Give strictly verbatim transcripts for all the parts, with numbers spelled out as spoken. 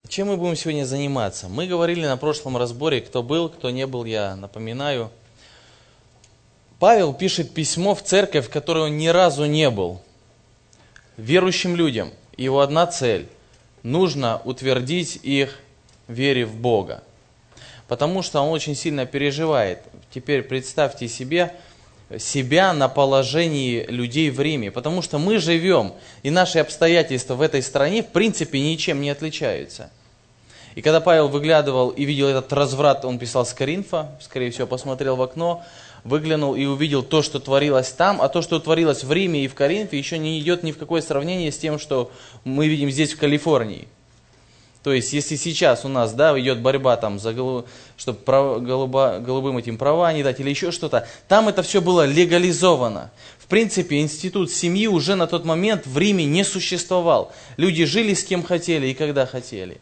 Чем мы будем сегодня заниматься? Мы говорили на прошлом разборе, кто был, кто не был, я напоминаю. Павел пишет письмо в церковь, в которой он ни разу не был. Верующим людям. Его одна цель – нужно утвердить их в вере в Бога. Потому что он очень сильно переживает. Теперь представьте себе, себя на положении людей в Риме. Потому что мы живем, и наши обстоятельства в этой стране в принципе ничем не отличаются. И когда Павел выглядывал и видел этот разврат, он писал с Коринфа, скорее всего, посмотрел в окно, выглянул и увидел то, что творилось там, а то, что творилось в Риме и в Коринфе, еще не идет ни в какое сравнение с тем, что мы видим здесь, в Калифорнии. То есть, если сейчас у нас, да, идет борьба, там, за голу... чтобы прав... голуба... голубым этим права не дать или еще что-то, там это все было легализовано. В принципе, институт семьи уже на тот момент в Риме не существовал. Люди жили с кем хотели и когда хотели.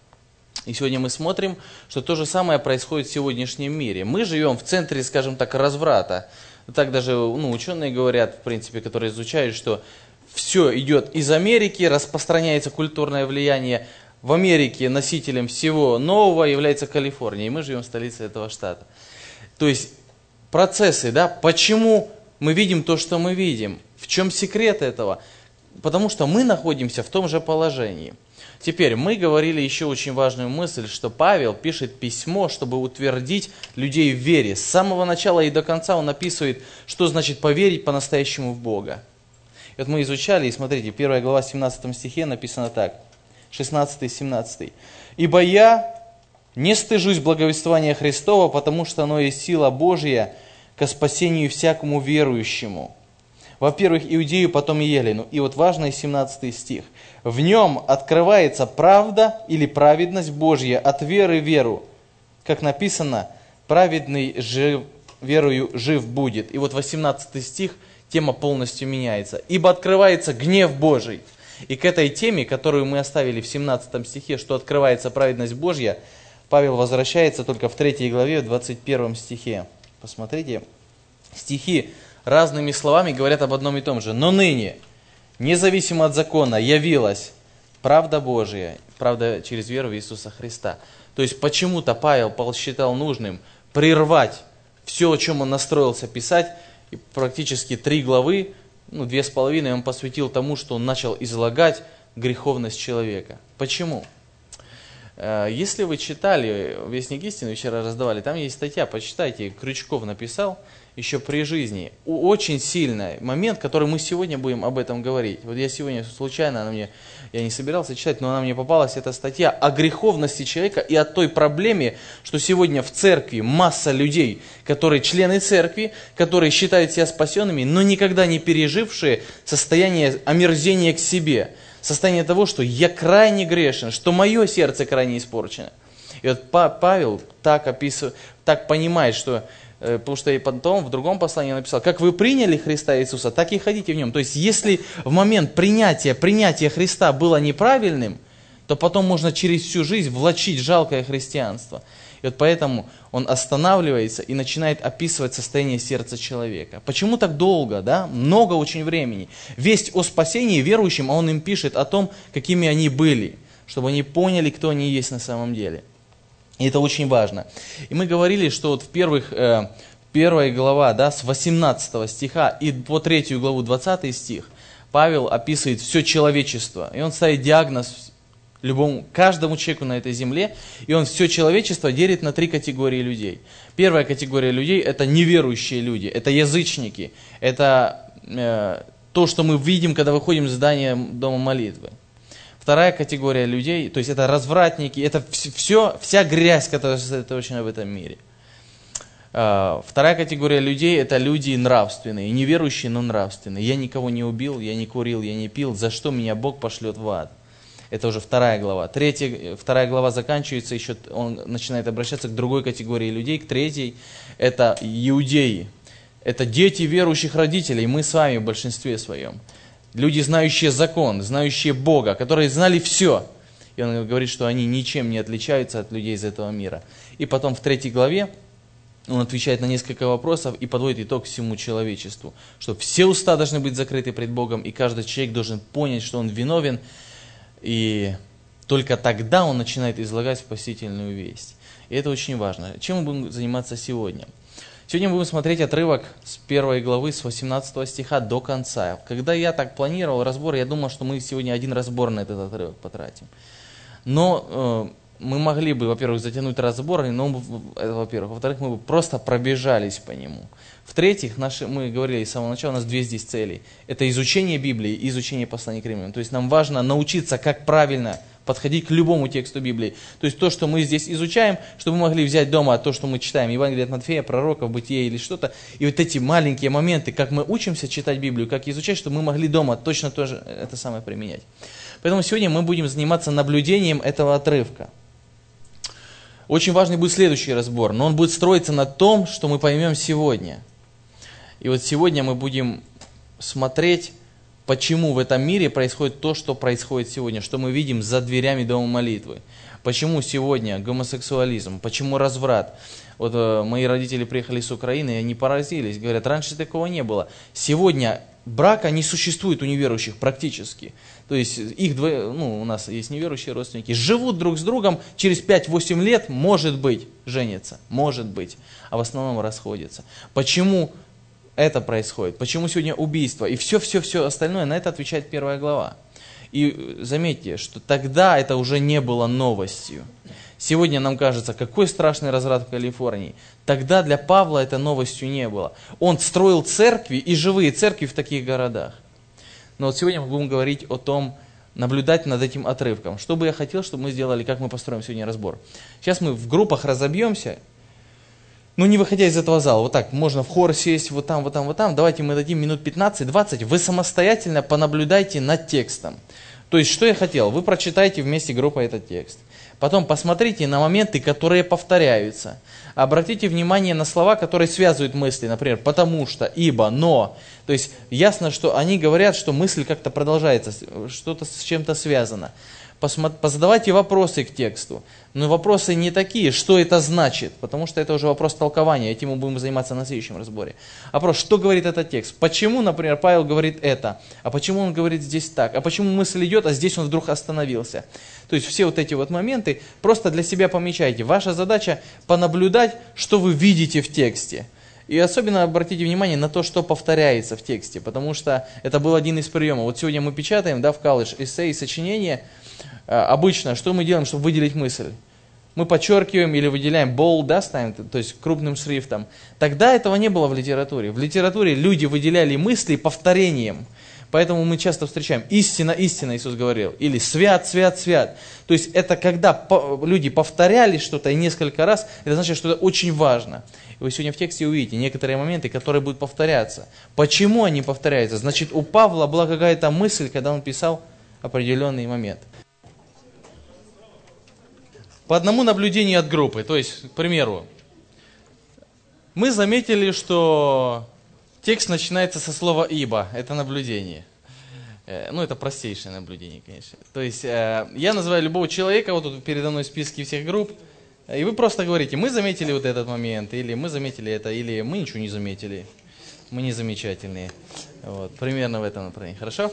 И сегодня мы смотрим, что то же самое происходит в сегодняшнем мире. Мы живем в центре, скажем так, разврата. Так даже ну, ученые говорят, в принципе, которые изучают, что все идет из Америки, распространяется культурное влияние. В Америке носителем всего нового является Калифорния, и мы живем в столице этого штата. То есть процессы, да, почему мы видим то, что мы видим? В чем секрет этого? Потому что мы находимся в том же положении. Теперь, мы говорили еще очень важную мысль, что Павел пишет письмо, чтобы утвердить людей в вере. С самого начала и до конца он описывает, что значит поверить по-настоящему в Бога. И вот мы изучали, и смотрите, первая глава, семнадцатом стихе написано так, шестнадцатый-семнадцатый. «Ибо я не стыжусь благовествования Христова, потому что оно есть сила Божья ко спасению всякому верующему». Во-первых, Иудею, потом и Елену. И вот важный семнадцатый стих. «В нем открывается правда или праведность Божья от веры в веру». Как написано, «праведный жив, верою жив будет». И вот восемнадцатый стих, тема полностью меняется. «Ибо открывается гнев Божий». И к этой теме, которую мы оставили в семнадцатом стихе, что открывается праведность Божья, Павел возвращается только в третьей главе, в двадцать первом стихе. Посмотрите, стихи разными словами говорят об одном и том же. «Но ныне, независимо от закона, явилась правда Божия», правда через веру в Иисуса Христа. То есть почему-то Павел посчитал нужным прервать все, о чем он настроился писать, и практически три главы, ну две с половиной он посвятил тому, что он начал излагать греховность человека. Почему? Если вы читали «Вестник истины», вчера раздавали, там есть статья, почитайте, Крючков написал, еще при жизни. Очень сильный момент, который мы сегодня будем об этом говорить. Вот я сегодня случайно, она мне, я не собирался читать, но она мне попалась, эта статья о греховности человека и о той проблеме, что сегодня в церкви масса людей, которые члены церкви, которые считают себя спасенными, но никогда не пережившие состояние омерзения к себе. Состояние того, что я крайне грешен, что мое сердце крайне испорчено. И вот Павел так описывает, так понимает, что потому что и потом в другом послании он написал, как вы приняли Христа Иисуса, так и ходите в нем. То есть, если в момент принятия, принятия Христа было неправильным, то потом можно через всю жизнь влачить жалкое христианство. И вот поэтому он останавливается и начинает описывать состояние сердца человека. Почему так долго, да? Много очень времени. Весть о спасении верующим, а он им пишет о том, какими они были, чтобы они поняли, кто они есть на самом деле. И это очень важно. И мы говорили, что вот в первых, э, первая глава, да, с восемнадцатого стиха и по третью главу, двадцатый стих, Павел описывает все человечество. И он ставит диагноз любому, каждому человеку на этой земле, и он все человечество делит на три категории людей. Первая категория людей – это неверующие люди, это язычники, это э, то, что мы видим, когда выходим из здания дома молитвы. Вторая категория людей, то есть это развратники, это все, вся грязь, которая сосредоточена в этом мире. Вторая категория людей – это люди нравственные, неверующие, но нравственные. Я никого не убил, я не курил, я не пил, за что меня Бог пошлет в ад? Это уже вторая глава. Третья, вторая глава заканчивается, еще он начинает обращаться к другой категории людей, к третьей. Это иудеи, это дети верующих родителей, мы с вами в большинстве своем. Люди, знающие закон, знающие Бога, которые знали все. И он говорит, что они ничем не отличаются от людей из этого мира. И потом в третьей главе он отвечает на несколько вопросов и подводит итог всему человечеству. Что все уста должны быть закрыты пред Богом, и каждый человек должен понять, что он виновен, и только тогда он начинает излагать спасительную весть. И это очень важно. Чем мы будем заниматься сегодня? Сегодня мы будем смотреть отрывок с первой главы, с восемнадцатого стиха до конца. Когда я так планировал разбор, я думал, что мы сегодня один разбор на этот отрывок потратим. Но э, мы могли бы, во-первых, затянуть разбор, но, это, во-первых. Во-вторых, мы бы просто пробежались по нему. В-третьих, наши, мы говорили с самого начала, у нас две здесь цели. Это изучение Библии и изучение посланий к римлянам. То есть нам важно научиться, как правильно подходить к любому тексту Библии. То есть то, что мы здесь изучаем, чтобы мы могли взять дома то, что мы читаем, Евангелие от Матфея, пророков, Бытие или что-то, и вот эти маленькие моменты, как мы учимся читать Библию, как изучать, чтобы мы могли дома точно тоже это самое применять. Поэтому сегодня мы будем заниматься наблюдением этого отрывка. Очень важный будет следующий разбор, но он будет строиться на том, что мы поймем сегодня. И вот сегодня мы будем смотреть, почему в этом мире происходит то, что происходит сегодня, что мы видим за дверями дома молитвы. Почему сегодня гомосексуализм, почему разврат. Вот э, мои родители приехали с Украины, и они поразились, говорят, раньше такого не было. Сегодня брака не существует у неверующих практически. То есть их двое, ну, у нас есть неверующие родственники, живут друг с другом, через пять-восемь лет, может быть, женятся, может быть, а в основном расходятся. Почему это происходит? Почему сегодня убийство? И все-все-все остальное, на это отвечает первая глава. И заметьте, что тогда это уже не было новостью. Сегодня нам кажется, какой страшный разврат в Калифорнии. Тогда для Павла это новостью не было. Он строил церкви и живые церкви в таких городах. Но вот сегодня мы будем говорить о том, наблюдать над этим отрывком. Что бы я хотел, чтобы мы сделали, как мы построим сегодня разбор. Сейчас мы в группах разобьемся, но не выходя из этого зала. Вот так, можно в хор сесть, вот там, вот там, вот там. Давайте мы дадим минут пятнадцать-двадцать. Вы самостоятельно понаблюдайте над текстом. То есть, что я хотел? Вы прочитайте вместе группой этот текст. Потом посмотрите на моменты, которые повторяются. Обратите внимание на слова, которые связывают мысли. Например, потому что, ибо, но. То есть, ясно, что они говорят, что мысль как-то продолжается, что-то с чем-то связано. Позадавайте вопросы к тексту. Но вопросы не такие, что это значит, потому что это уже вопрос толкования, этим мы будем заниматься на следующем разборе. Вопрос, что говорит этот текст? Почему, например, Павел говорит это? А почему он говорит здесь так? А почему мысль идет, а здесь он вдруг остановился? То есть все вот эти вот моменты просто для себя помечайте. Ваша задача понаблюдать, что вы видите в тексте. И особенно обратите внимание на то, что повторяется в тексте, потому что это был один из приемов. Вот сегодня мы печатаем, да, в колледж эссе и сочинение. Обычно, что мы делаем, чтобы выделить мысль? Мы подчеркиваем или выделяем bold, да, ставим, то есть крупным шрифтом. Тогда этого не было в литературе. В литературе люди выделяли мысли повторением. Поэтому мы часто встречаем «истина, истина», Иисус говорил, или «свят, свят, свят». То есть это когда люди повторяли что-то и несколько раз, это значит, что это очень важно. И вы сегодня в тексте увидите некоторые моменты, которые будут повторяться. Почему они повторяются? Значит, у Павла была какая-то мысль, когда он писал определенный момент. По одному наблюдению от группы, то есть, к примеру, мы заметили, что текст начинается со слова «ибо», это наблюдение. Ну, это простейшее наблюдение, конечно. То есть, я называю любого человека, вот тут передо мной списки всех групп, и вы просто говорите, мы заметили вот этот момент, или мы заметили это, или мы ничего не заметили, мы не замечательные. Вот, примерно в этом направлении, хорошо?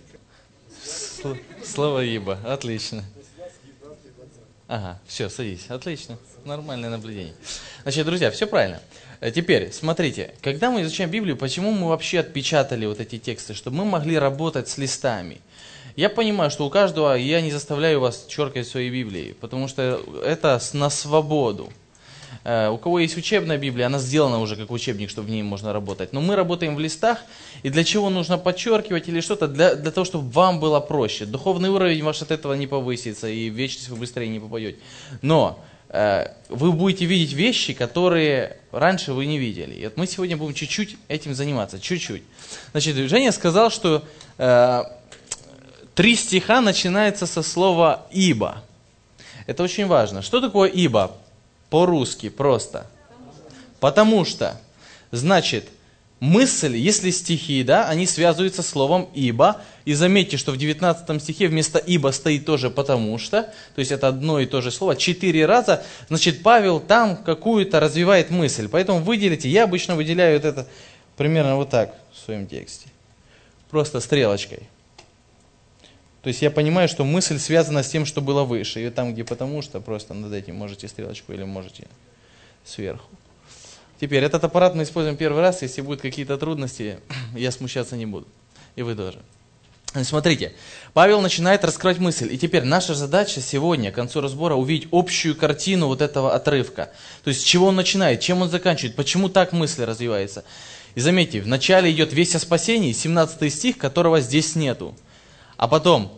Слово «ибо», отлично. Ага, все, садись. Отлично. Нормальное наблюдение. Значит, друзья, все правильно. Теперь, смотрите, когда мы изучаем Библию, почему мы вообще отпечатали вот эти тексты? Чтобы мы могли работать с листами. Я понимаю, что у каждого, я не заставляю вас черкать свои Библии, потому что это на свободу. У кого есть учебная Библия, она сделана уже как учебник, чтобы в ней можно работать. Но мы работаем в листах, и для чего нужно подчеркивать или что-то? Для, для того, чтобы вам было проще. Духовный уровень ваш от этого не повысится, и в вечность вы быстрее не попадете. Но э, вы будете видеть вещи, которые раньше вы не видели. И вот мы сегодня будем чуть-чуть этим заниматься, чуть-чуть. Значит, Женя сказал, что э, три стиха начинаются со слова «ибо». Это очень важно. Что такое «ибо»? По-русски просто. Потому что, значит, мысль, если стихи, да, они связываются с словом «ибо». И заметьте, что в девятнадцатом стихе вместо «ибо» стоит тоже «потому что». То есть это одно и то же слово. Четыре раза. Значит, Павел там какую-то развивает мысль. Поэтому выделите. Я обычно выделяю вот это примерно вот так в своем тексте. Просто стрелочкой. То есть я понимаю, что мысль связана с тем, что было выше. И там, где потому что, просто над этим можете стрелочку или можете сверху. Теперь этот аппарат мы используем первый раз. Если будут какие-то трудности, я смущаться не буду. И вы тоже. Смотрите, Павел начинает раскрывать мысль. И теперь наша задача сегодня, к концу разбора, увидеть общую картину вот этого отрывка. То есть с чего он начинает, чем он заканчивает, почему так мысль развивается. И заметьте, вначале идет весть о спасении, семнадцатый стих, которого здесь нету. А потом,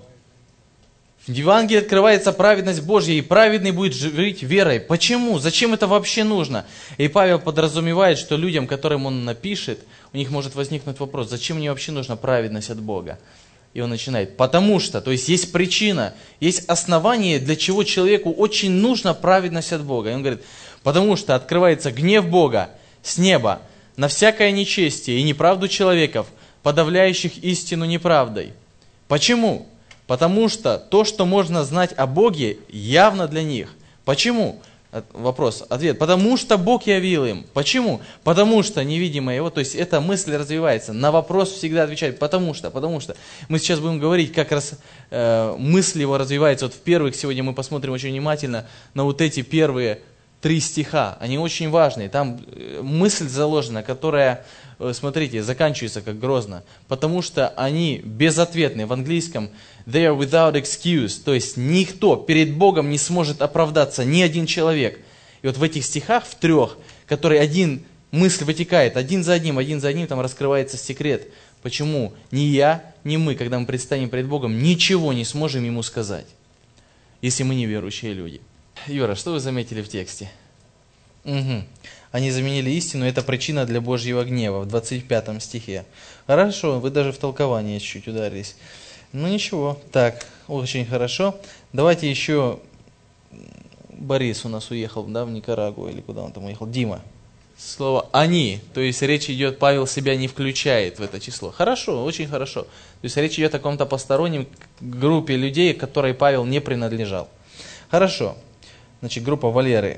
в Евангелии открывается праведность Божья, и праведный будет жить верой. Почему? Зачем это вообще нужно? И Павел подразумевает, что людям, которым он напишет, у них может возникнуть вопрос, зачем мне вообще нужна праведность от Бога? И он начинает, потому что, то есть есть причина, есть основание, для чего человеку очень нужна праведность от Бога. И он говорит, потому что открывается гнев Бога с неба на всякое нечестие и неправду человеков, подавляющих истину неправдой. Почему? Потому что то, что можно знать о Боге, явно для них. Почему? Вопрос, ответ. Потому что Бог явил им. Почему? Потому что невидимое Его, то есть эта мысль развивается. На вопрос всегда отвечает, потому что, потому что. Мы сейчас будем говорить, как раз э, мысль Его развивается. Вот в первых сегодня мы посмотрим очень внимательно на вот эти первые три стиха. Они очень важные. Там мысль заложена, которая, смотрите, заканчивается как грозно. Потому что они безответны. В английском they are without excuse. То есть никто перед Богом не сможет оправдаться, ни один человек. И вот в этих стихах, в трех, которые один мысль вытекает, один за одним, один за одним, там раскрывается секрет. Почему ни я, ни мы, когда мы предстанем перед Богом, ничего не сможем Ему сказать, если мы неверующие люди. Юра, что вы заметили в тексте? Угу. Они заменили истину, это причина для Божьего гнева в двадцать пятом стихе. Хорошо, вы даже в толкование чуть-чуть ударились. Ну ничего, так, очень хорошо. Давайте еще, Борис у нас уехал, да, в Никарагуа, или куда он там уехал? Дима. Слово «они», то есть речь идет, Павел себя не включает в это число. Хорошо, очень хорошо. То есть речь идет о каком-то постороннем группе людей, к которой Павел не принадлежал. Хорошо. Значит, группа Валеры.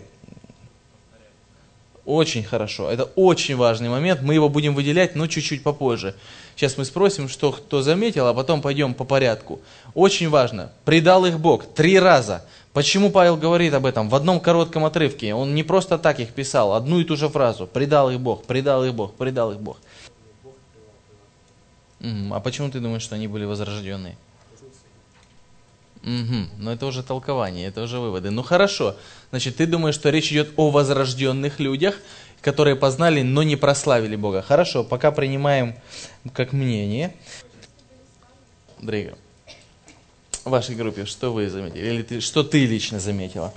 Очень хорошо. Это очень важный момент. Мы его будем выделять, но чуть-чуть попозже. Сейчас мы спросим, что кто заметил, а потом пойдем по порядку. Очень важно. Предал их Бог три раза. Почему Павел говорит об этом в одном коротком отрывке? Он не просто так их писал, одну и ту же фразу. Предал их Бог, предал их Бог, предал их Бог. А почему ты думаешь, что они были возрожденные? Угу. Но это уже толкование, это уже выводы. Ну хорошо, значит, ты думаешь, что речь идет о возрожденных людях, которые познали, но не прославили Бога. Хорошо, пока принимаем как мнение. Дрига, в вашей группе что вы заметили? Или ты, что ты лично заметила?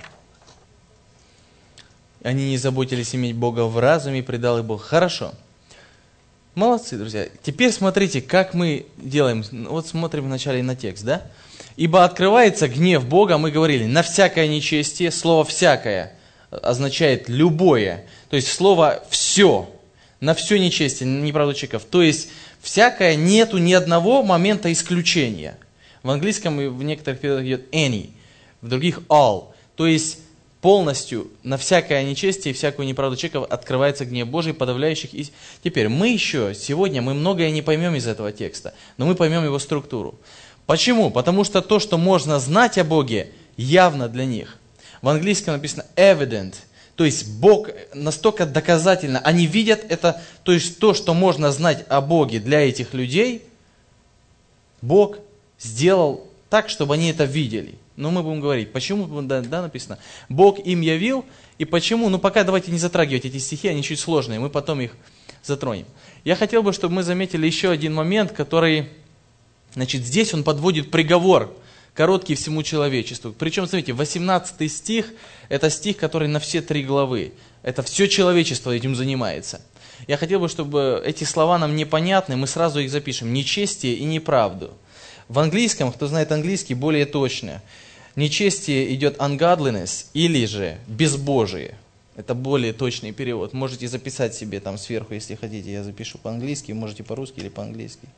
Они не заботились иметь Бога в разуме, предал их Бог. Хорошо. Молодцы, друзья. Теперь смотрите, как мы делаем. Вот смотрим вначале на текст, да? Ибо открывается гнев Бога, мы говорили, на всякое нечестие. Слово «всякое» означает «любое». То есть слово «все». На все нечестие, неправду человеков. То есть всякое, нету ни одного момента исключения. В английском и в некоторых переводах идет any, в других all. То есть полностью на всякое нечестие и всякую неправду человеков открывается гнев Божий, подавляющих. И теперь мы еще, сегодня мы многое не поймем из этого текста, но мы поймем его структуру. Почему? Потому что то, что можно знать о Боге, явно для них. В английском написано evident, то есть Бог настолько доказательно, они видят это, то есть то, что можно знать о Боге для этих людей, Бог сделал так, чтобы они это видели. Но мы будем говорить, почему, да, да, написано, Бог им явил, и почему, ну пока давайте не затрагивать эти стихи, они чуть сложные, мы потом их затронем. Я хотел бы, чтобы мы заметили еще один момент, который, значит, здесь он подводит приговор, короткий всему человечеству. Причем, смотрите, восемнадцатый стих, это стих, который на все три главы. Это все человечество этим занимается. Я хотел бы, чтобы эти слова нам непонятны, мы сразу их запишем. Нечестие и неправду. В английском, кто знает английский, более точно. Нечестие идет ungodliness или же безбожие. Это более точный перевод. Можете записать себе там сверху, если хотите. Я запишу по-английски, можете по-русски или по-английски.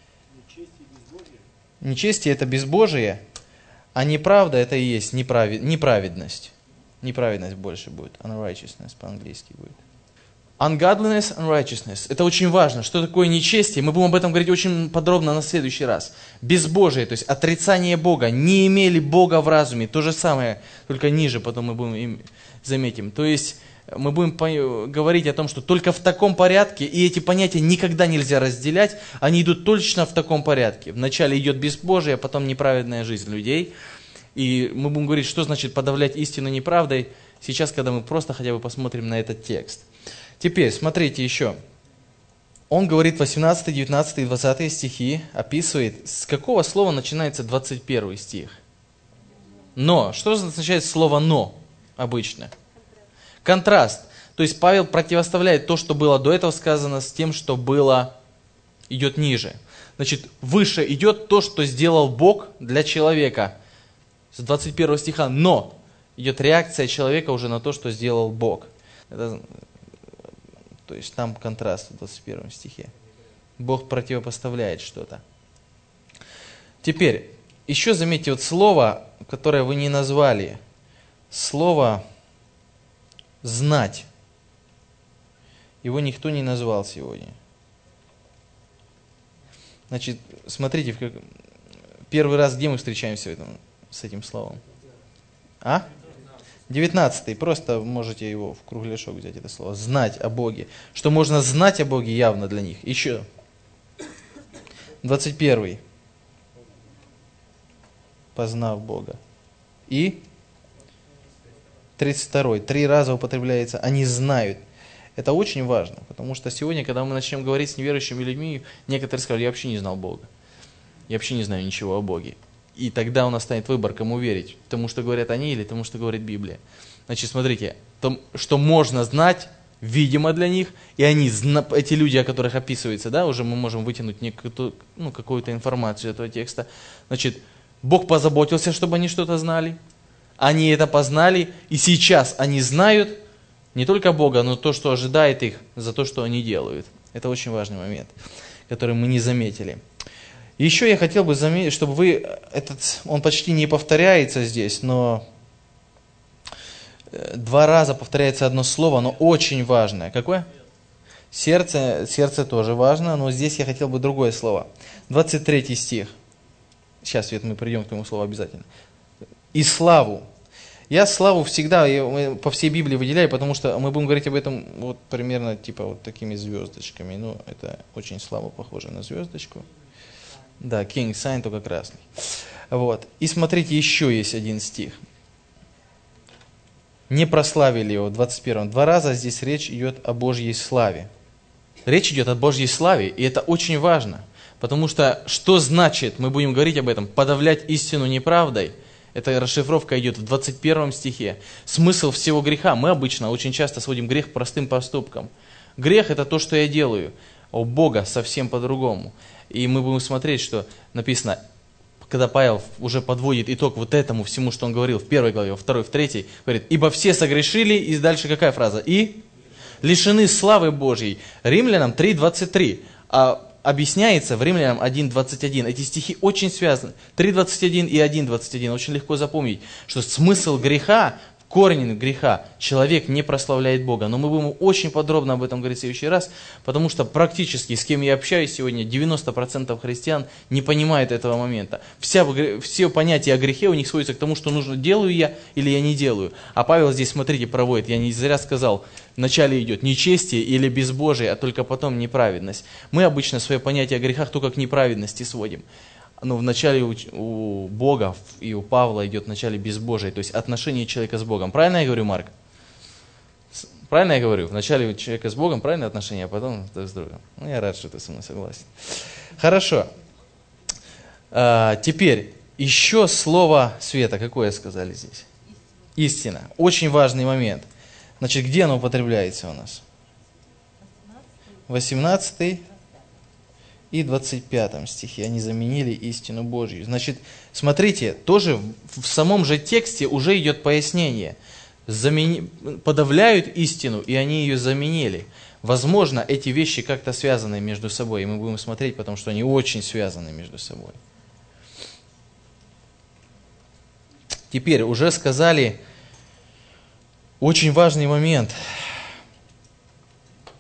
Нечестие это безбожие, а неправда это и есть неправед... неправедность. Неправедность больше будет. Unrighteousness по-английски будет. Ungodliness and righteousness. Это очень важно. Что такое нечестие? Мы будем об этом говорить очень подробно на следующий раз. Безбожие, то есть отрицание Бога. Не имели Бога в разуме. То же самое, только ниже, потом мы будем им заметим. То есть мы будем говорить о том, что только в таком порядке, и эти понятия никогда нельзя разделять, они идут точно в таком порядке. Вначале идет безбожие, а потом неправедная жизнь людей. И мы будем говорить, что значит подавлять истину неправдой, сейчас, когда мы просто хотя бы посмотрим на этот текст. Теперь, смотрите еще. Он говорит восемнадцатый, девятнадцатый и двадцатый стихи, описывает, с какого слова начинается двадцать первый стих. Но. Что означает слово «но» обычно? Контраст. То есть Павел противоставляет то, что было до этого сказано, с тем, что было, идет ниже. Значит, выше идет то, что сделал Бог для человека. С двадцать первого стиха. Но идет реакция человека уже на то, что сделал Бог. Это, то есть там контраст в двадцать первом стихе. Бог противопоставляет что-то. Теперь, еще заметьте вот слово, которое вы не назвали. Слово «знать». Его никто не назвал сегодня. Значит, смотрите, в как... первый раз где мы встречаемся в этом, с этим словом? А? девятнадцатый. Просто можете его в кругляшок взять, это слово. Знать о Боге. Что можно знать о Боге явно для них. Еще. двадцать первый. Познав Бога. И тридцать второй. Три раза употребляется «они знают». Это очень важно, потому что сегодня, когда мы начнем говорить с неверующими людьми, некоторые скажут: я вообще не знал Бога. Я вообще не знаю ничего о Боге. И тогда у нас станет выбор, кому верить. Тому, что говорят они, или тому, что говорит Библия. Значит, смотрите, то, что можно знать, видимо для них, и они, эти люди, о которых описывается, да, уже мы можем вытянуть некую, ну, какую-то информацию из этого текста. Значит, Бог позаботился, чтобы они что-то знали. Они это познали, и сейчас они знают не только Бога, но то, что ожидает их за то, что они делают. Это очень важный момент, который мы не заметили. Еще я хотел бы заметить, чтобы вы, этот, он почти не повторяется здесь, но два раза повторяется одно слово, но очень важное. Какое? Сердце, сердце тоже важно, но здесь я хотел бы другое слово. двадцать третий стих. Сейчас, Свет, мы придем к этому слову обязательно. И славу. Я славу всегда я по всей Библии выделяю, потому что мы будем говорить об этом вот примерно типа вот такими звездочками. Ну, это очень слабо похоже на звездочку. Да, King Sign, только красный. Вот. И смотрите, еще есть один стих. Не прославили его, в двадцать первом. Два раза здесь речь идет о Божьей славе. Речь идет о Божьей славе, и это очень важно. Потому что, что значит, мы будем говорить об этом, подавлять истину неправдой? Эта расшифровка идет в двадцать первом стихе. Смысл всего греха. Мы обычно очень часто сводим грех к простым поступкам. Грех – это то, что я делаю. А у Бога совсем по-другому. И мы будем смотреть, что написано, когда Павел уже подводит итог вот этому всему, что он говорил в первой главе, во второй, в третьей, говорит: «Ибо все согрешили», и дальше какая фраза? «И лишены славы Божьей». Римлянам три двадцать три. А объясняется в Римлянам один двадцать один. Эти стихи очень связаны. три двадцать один и один двадцать один. Очень легко запомнить, что смысл греха, корень греха, человек не прославляет Бога. Но мы будем очень подробно об этом говорить в следующий раз, потому что практически, с кем я общаюсь сегодня, девяносто процентов христиан не понимают этого момента. Вся, все понятия о грехе у них сводятся к тому, что нужно: делаю я или я не делаю. А Павел здесь, смотрите, проводит, я не зря сказал, вначале идет нечестие или безбожие, а только потом неправедность. Мы обычно свое понятие о грехах только к неправедности сводим. Но вначале у, у Бога и у Павла идет вначале безбожие, то есть отношение человека с Богом. Правильно я говорю, Марк? Правильно я говорю? Вначале у человека с Богом правильное отношение, а потом с другом. Ну, я рад, что ты со мной согласен. Хорошо. А, теперь, еще слово света. Какое сказали здесь? Истина. Очень важный момент. Значит, где оно употребляется у нас? восемнадцатый и двадцать пятом стихе. Они заменили истину Божью. Значит, смотрите, тоже в самом же тексте уже идет пояснение. Замени... Подавляют истину, и они ее заменили. Возможно, эти вещи как-то связаны между собой, и мы будем смотреть, потому что они очень связаны между собой. Теперь уже сказали очень важный момент.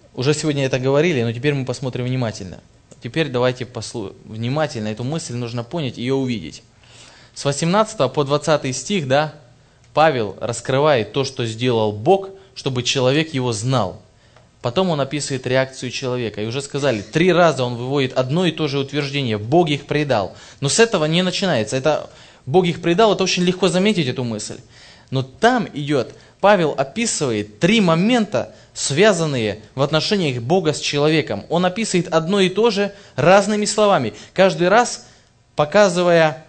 Уже сегодня это говорили, но теперь мы посмотрим внимательно. Теперь давайте послу... внимательно эту мысль нужно понять, ее увидеть. С восемнадцатого по двадцатый стих, да, Павел раскрывает то, что сделал Бог, чтобы человек его знал. Потом он описывает реакцию человека. И уже сказали, три раза он выводит одно и то же утверждение. Бог их предал. Но с этого не начинается. Это Бог их предал, это очень легко заметить эту мысль. Но там идет, Павел описывает три момента, связанные в отношениях Бога с человеком. Он описывает одно и то же разными словами. Каждый раз показывая,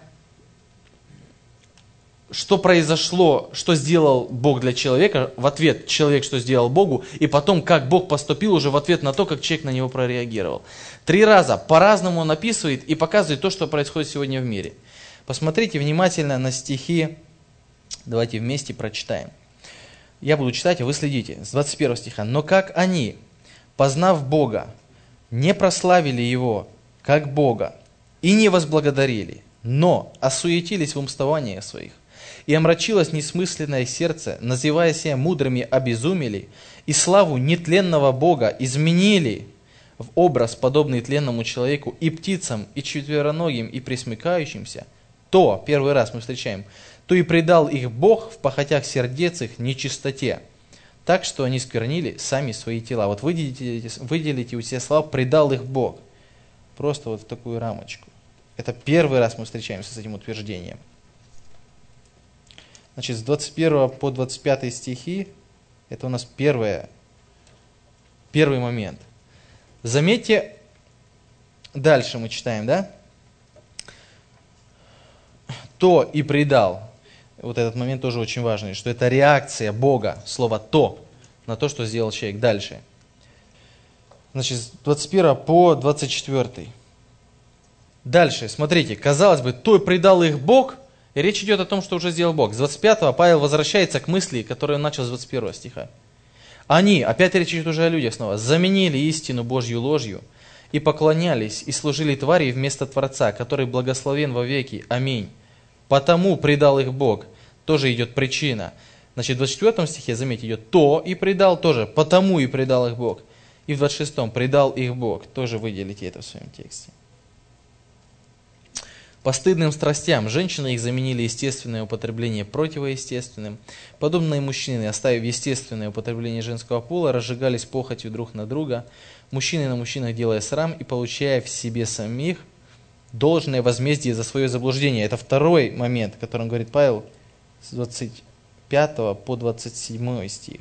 что произошло, что сделал Бог для человека, в ответ человек, что сделал Богу, и потом, как Бог поступил уже в ответ на то, как человек на него прореагировал. Три раза по-разному он описывает и показывает то, что происходит сегодня в мире. Посмотрите внимательно на стихи, давайте вместе прочитаем. Я буду читать, а вы следите, с двадцать первого стиха. «Но как они, познав Бога, не прославили Его, как Бога, и не возблагодарили, но осуетились в умствованиях своих, и омрачилось несмысленное сердце, называя себя мудрыми, обезумели, и славу нетленного Бога изменили в образ, подобный тленному человеку, и птицам, и четвероногим, и пресмыкающимся, то, первый раз мы встречаем, то и предал их Бог в похотях сердец их нечистоте, так что они сквернили сами свои тела». Вот выделите, выделите у себя слова «предал их Бог». Просто вот в такую рамочку. Это первый раз мы встречаемся с этим утверждением. Значит, с двадцать первого по двадцать пятый стихи, это у нас первое, первый момент. Заметьте, дальше мы читаем, да? «То и предал». Вот этот момент тоже очень важный, что это реакция Бога, слово «то», на то, что сделал человек. Дальше. Значит, с двадцать первого по двадцать четвёртый. Дальше, смотрите, казалось бы, «то и предал их Бог», и речь идет о том, что уже сделал Бог. С двадцать пятого Павел возвращается к мысли, которую он начал с двадцать первого стиха. «Они», опять речь идет уже о людях снова, «заменили истину Божью ложью, и поклонялись, и служили твари вместо Творца, который благословен во веки. Аминь. Потому предал их Бог». Тоже идет причина. Значит, в двадцать четвёртом стихе, заметьте, идет «то и предал» тоже, «потому и предал их Бог». И в двадцать шестом «предал их Бог». Тоже выделите это в своем тексте. Постыдным страстям женщины их заменили естественное употребление противоестественным. Подобные мужчины, оставив естественное употребление женского пола, разжигались похотью друг на друга, мужчины на мужчинах делая срам и получая в себе самих должное возмездие за свое заблуждение. Это второй момент, о котором говорит Павел с двадцать пятого по двадцать седьмой стих.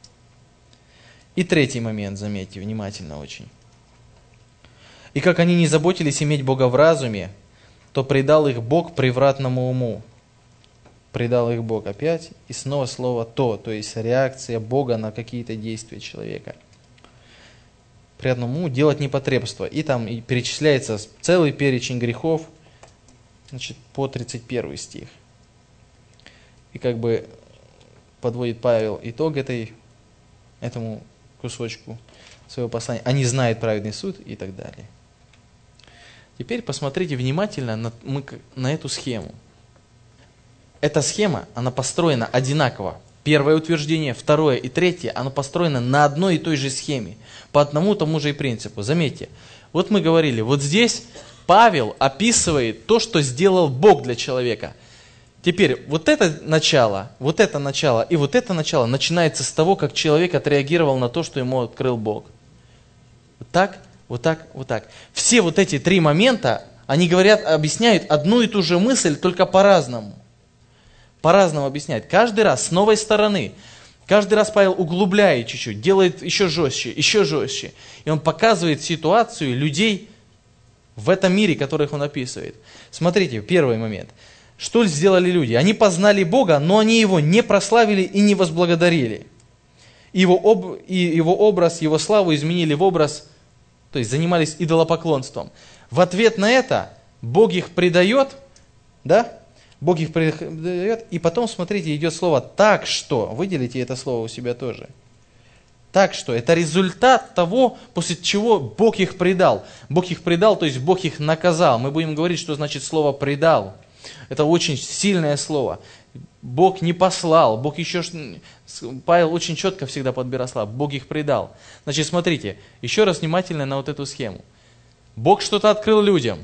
И третий момент, заметьте, внимательно очень. «И как они не заботились иметь Бога в разуме, то предал их Бог превратному уму». Предал их Бог опять, и снова слово «то», то есть реакция Бога на какие-то действия человека. Превратному уму делать непотребство. И там и перечисляется целый перечень грехов, значит, по тридцать первый стих. И как бы подводит Павел итог этой, этому кусочку своего послания. Они знают праведный суд и так далее. Теперь посмотрите внимательно на, мы, на эту схему. Эта схема, она построена одинаково. Первое утверждение, второе и третье, оно построено на одной и той же схеме. По одному тому же и принципу. Заметьте, вот мы говорили, вот здесь Павел описывает то, что сделал Бог для человека. Теперь вот это начало, вот это начало и вот это начало начинается с того, как человек отреагировал на то, что ему открыл Бог. Вот так. Вот так, вот так. Все вот эти три момента, они говорят, объясняют одну и ту же мысль, только по-разному. По-разному объясняют. Каждый раз с новой стороны. Каждый раз Павел углубляет чуть-чуть, делает еще жестче, еще жестче. И он показывает ситуацию людей в этом мире, которых он описывает. Смотрите, первый момент. Что сделали люди? Они познали Бога, но они Его не прославили и не возблагодарили. Его, об... и его образ, Его славу изменили в образ... То есть занимались идолопоклонством. В ответ на это Бог их предает, да? Бог их предает, и потом, смотрите, идет слово «так что». Выделите это слово у себя тоже. Так что. Это результат того, после чего Бог их предал. Бог их предал, то есть Бог их наказал. Мы будем говорить, что значит слово «предал». Это очень сильное слово. Бог не послал, Бог еще... Павел очень четко всегда подбирал слова, Бог их предал. Значит, смотрите, еще раз внимательно на вот эту схему. Бог что-то открыл людям.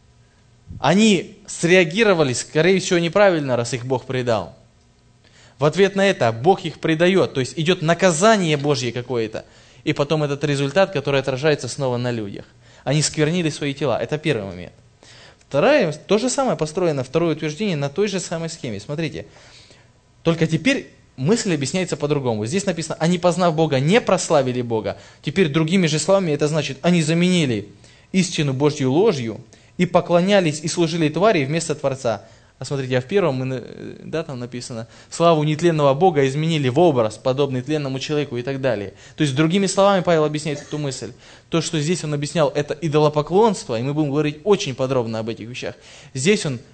Они среагировали, скорее всего, неправильно, раз их Бог предал. В ответ на это Бог их предает, то есть идет наказание Божье какое-то. И потом этот результат, который отражается снова на людях. Они сквернили свои тела. Это первый момент. Второе, то же самое построено, второе утверждение на той же самой схеме. Смотрите, только теперь мысль объясняется по-другому. Здесь написано, они, познав Бога, не прославили Бога. Теперь другими же словами это значит, они заменили истину Божью ложью и поклонялись и служили твари вместо Творца. А смотрите, а в первом, да, там написано, славу нетленного Бога изменили в образ, подобный тленному человеку и так далее. То есть, другими словами, Павел объясняет эту мысль. То, что здесь он объяснял, это идолопоклонство, и мы будем говорить очень подробно об этих вещах. Здесь он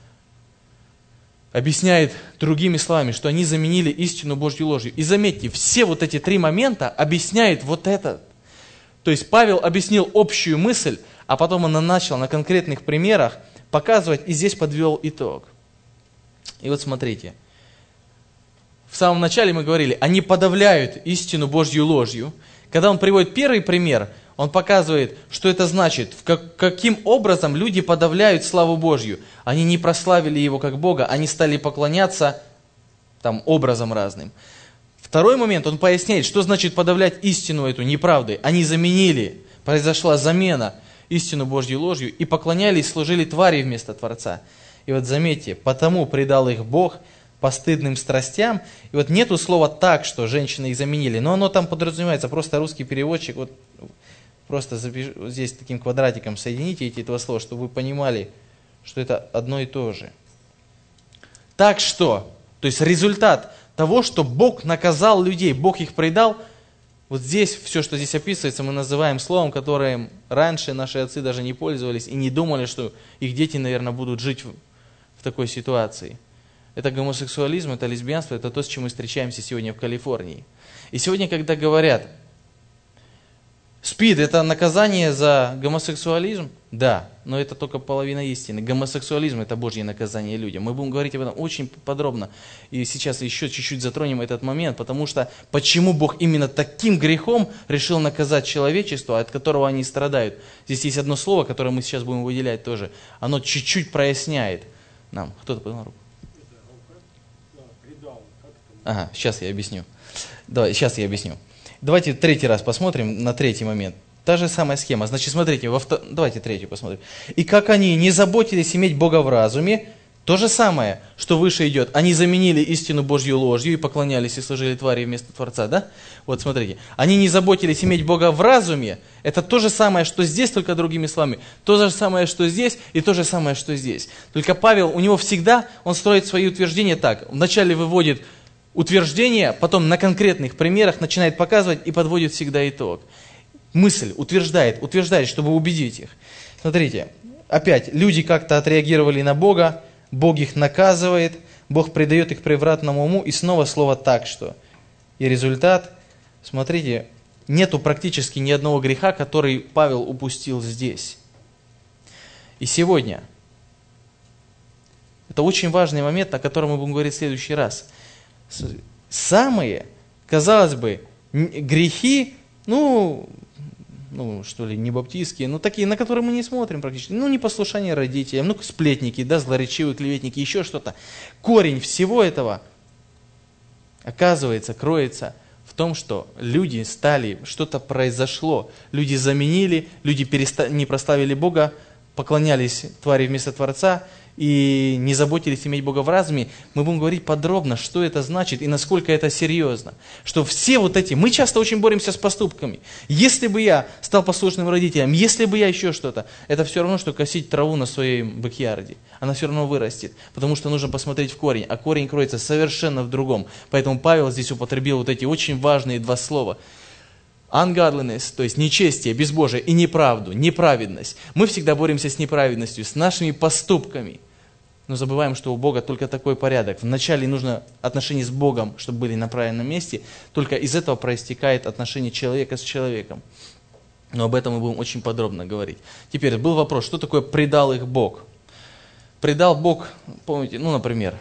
объясняет другими словами, что они заменили истину Божью ложью. И заметьте, все вот эти три момента объясняют вот это. То есть, Павел объяснил общую мысль, а потом он начал на конкретных примерах показывать, и здесь подвел итог. И вот смотрите, в самом начале мы говорили, они подавляют истину Божью ложью. Когда он приводит первый пример, он показывает, что это значит, как, каким образом люди подавляют славу Божью. Они не прославили Его как Бога, они стали поклоняться там, образом разным. Второй момент, он поясняет, что значит подавлять истину эту неправдой. Они заменили, произошла замена истину Божью ложью и поклонялись, служили твари вместо Творца. И вот заметьте, потому предал их Бог постыдным страстям. И вот нету слова «так», что женщины их заменили, но оно там подразумевается, просто русский переводчик, вот просто запиш... здесь таким квадратиком соедините эти два слова, чтобы вы понимали, что это одно и то же. Так что, то есть результат того, что Бог наказал людей, Бог их предал, вот здесь все, что здесь описывается, мы называем словом, которым раньше наши отцы даже не пользовались и не думали, что их дети, наверное, будут жить в, в такой ситуации. Это гомосексуализм, это лесбиянство, это то, с чем мы встречаемся сегодня в Калифорнии. И сегодня, когда говорят, СПИД – это наказание за гомосексуализм? Да, но это только половина истины. Гомосексуализм – это Божье наказание людям. Мы будем говорить об этом очень подробно. И сейчас еще чуть-чуть затронем этот момент, потому что почему Бог именно таким грехом решил наказать человечество, от которого они страдают. Здесь есть одно слово, которое мы сейчас будем выделять тоже. Оно чуть-чуть проясняет нам. Кто-то поднял руку? Ага, сейчас я объясню. Давай, сейчас я объясню. Давайте третий раз посмотрим на третий момент. Та же самая схема. Значит, смотрите, во втор... давайте третий посмотрим. И как они не заботились иметь Бога в разуме, то же самое, что выше идет. Они заменили истину Божью ложью и поклонялись и служили твари вместо Творца, да? Вот смотрите. Они не заботились иметь Бога в разуме. Это то же самое, что здесь, только другими словами. То же самое, что здесь, и то же самое, что здесь. Только Павел, у него всегда, он строит свои утверждения так. Вначале выводит утверждение, потом на конкретных примерах начинает показывать и подводит всегда итог. Мысль утверждает, утверждает, чтобы убедить их. Смотрите, опять, люди как-то отреагировали на Бога, Бог их наказывает, Бог предает их превратному уму, и снова слово «так что». И результат, смотрите, нету практически ни одного греха, который Павел упустил здесь. И сегодня, это очень важный момент, о котором мы будем говорить в следующий раз. Самые, казалось бы, грехи, ну, ну, что ли, не баптистские, ну, такие, на которые мы не смотрим практически, ну, непослушание родителям, ну, сплетники, да, злоречивые клеветники, еще что-то. Корень всего этого, оказывается, кроется в том, что люди стали, что-то произошло, люди заменили, люди переста- не прославили Бога, поклонялись твари вместо Творца, и не заботились иметь Бога в разуме, мы будем говорить подробно, что это значит и насколько это серьезно. Что все вот эти, мы часто очень боремся с поступками. Если бы я стал послушным родителям, если бы я еще что-то, это все равно, что косить траву на своем бэкьярде. Она все равно вырастет, потому что нужно посмотреть в корень, а корень кроется совершенно в другом. Поэтому Павел здесь употребил вот эти очень важные два слова. Ungodliness, то есть нечестие, безбожие и неправду, неправедность. Мы всегда боремся с неправедностью, с нашими поступками. Но забываем, что у Бога только такой порядок. Вначале нужно отношения с Богом, чтобы были на правильном месте. Только из этого проистекает отношение человека с человеком. Но об этом мы будем очень подробно говорить. Теперь был вопрос, что такое предал их Бог? Предал Бог, помните, ну, например,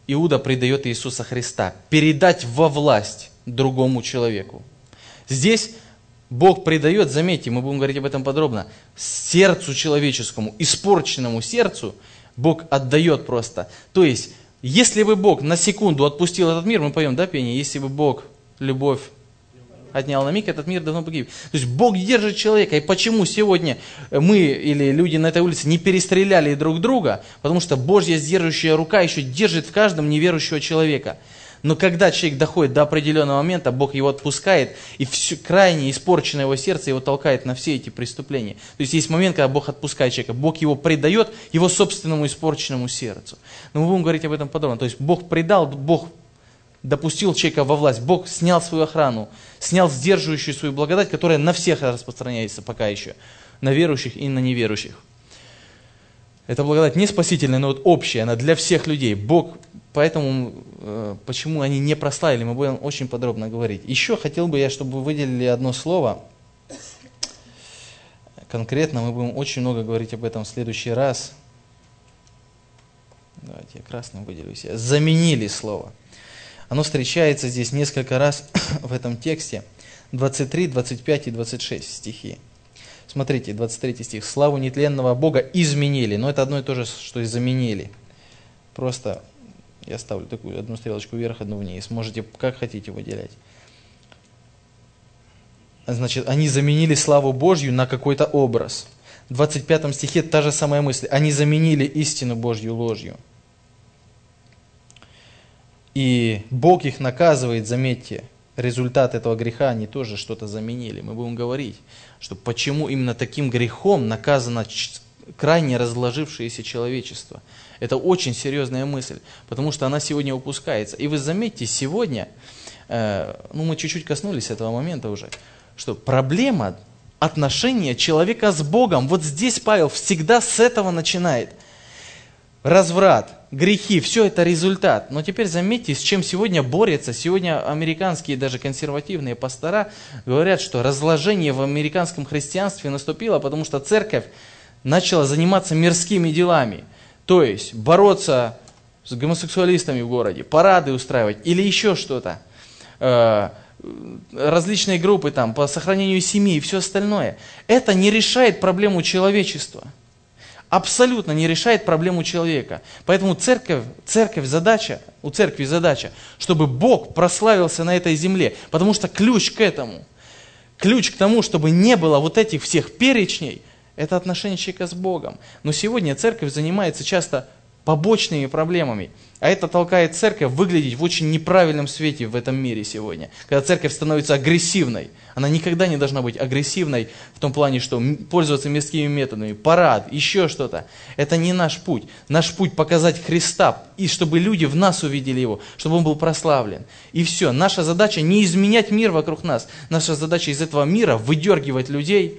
Иуда предает Иисуса Христа. Передать во власть другому человеку. Здесь Бог предает, заметьте, мы будем говорить об этом подробно, сердцу человеческому, испорченному сердцу, Бог отдает просто. То есть, если бы Бог на секунду отпустил этот мир, мы поем, да, пение, если бы Бог любовь отнял на миг, этот мир давно погиб. То есть Бог держит человека. И почему сегодня мы или люди на этой улице не перестреляли друг друга? Потому что Божья сдерживающая рука еще держит в каждом неверующего человека. Но когда человек доходит до определенного момента, Бог его отпускает, и все, крайне испорченное его сердце его толкает на все эти преступления. То есть есть момент, когда Бог отпускает человека, Бог его предает его собственному испорченному сердцу. Но мы будем говорить об этом подробно. То есть Бог предал, Бог допустил человека во власть, Бог снял свою охрану, снял сдерживающую свою благодать, которая на всех распространяется пока еще, на верующих и на неверующих. Эта благодать не спасительная, но вот общая, она для всех людей. Бог, поэтому, э, почему они не прославили, мы будем очень подробно говорить. Еще хотел бы я, чтобы вы выделили одно слово. Конкретно мы будем очень много говорить об этом в следующий раз. Давайте я красным выделю себе. Заменили слово. Оно встречается здесь несколько раз в этом тексте. двадцать три, двадцать пять и двадцать шесть стихи. Смотрите, двадцать третий стих. «Славу нетленного Бога изменили». Но это одно и то же, что и заменили. Просто я ставлю такую одну стрелочку вверх, одну вниз. Можете как хотите выделять. Значит, они заменили славу Божью на какой-то образ. В двадцать пятом стихе та же самая мысль. Они заменили истину Божью ложью. И Бог их наказывает, заметьте, результат этого греха, они тоже что-то заменили. Мы будем говорить, что почему именно таким грехом наказано крайне разложившееся человечество. Это очень серьезная мысль, потому что она сегодня упускается. И вы заметьте, сегодня, э, ну мы чуть-чуть коснулись этого момента уже, что проблема отношения человека с Богом, вот здесь Павел всегда с этого начинает. Разврат, грехи, все это результат. Но теперь заметьте, с чем сегодня борется. Сегодня американские даже консервативные пастора говорят, что разложение в американском христианстве наступило, потому что церковь начала заниматься мирскими делами. То есть бороться с гомосексуалистами в городе, парады устраивать или еще что-то. Различные группы там по сохранению семьи и все остальное. Это не решает проблему человечества. Абсолютно не решает проблему человека. Поэтому церковь, церковь задача, у церкви задача, чтобы Бог прославился на этой земле. Потому что ключ к этому, ключ к тому, чтобы не было вот этих всех перечней, это отношение человека с Богом. Но сегодня церковь занимается часто побочными проблемами. А это толкает церковь выглядеть в очень неправильном свете в этом мире сегодня. Когда церковь становится агрессивной. Она никогда не должна быть агрессивной в том плане, что пользоваться мирскими методами, парад, еще что-то. Это не наш путь. Наш путь показать Христа, и чтобы люди в нас увидели Его, чтобы Он был прославлен. И все. Наша задача не изменять мир вокруг нас. Наша задача из этого мира выдергивать людей,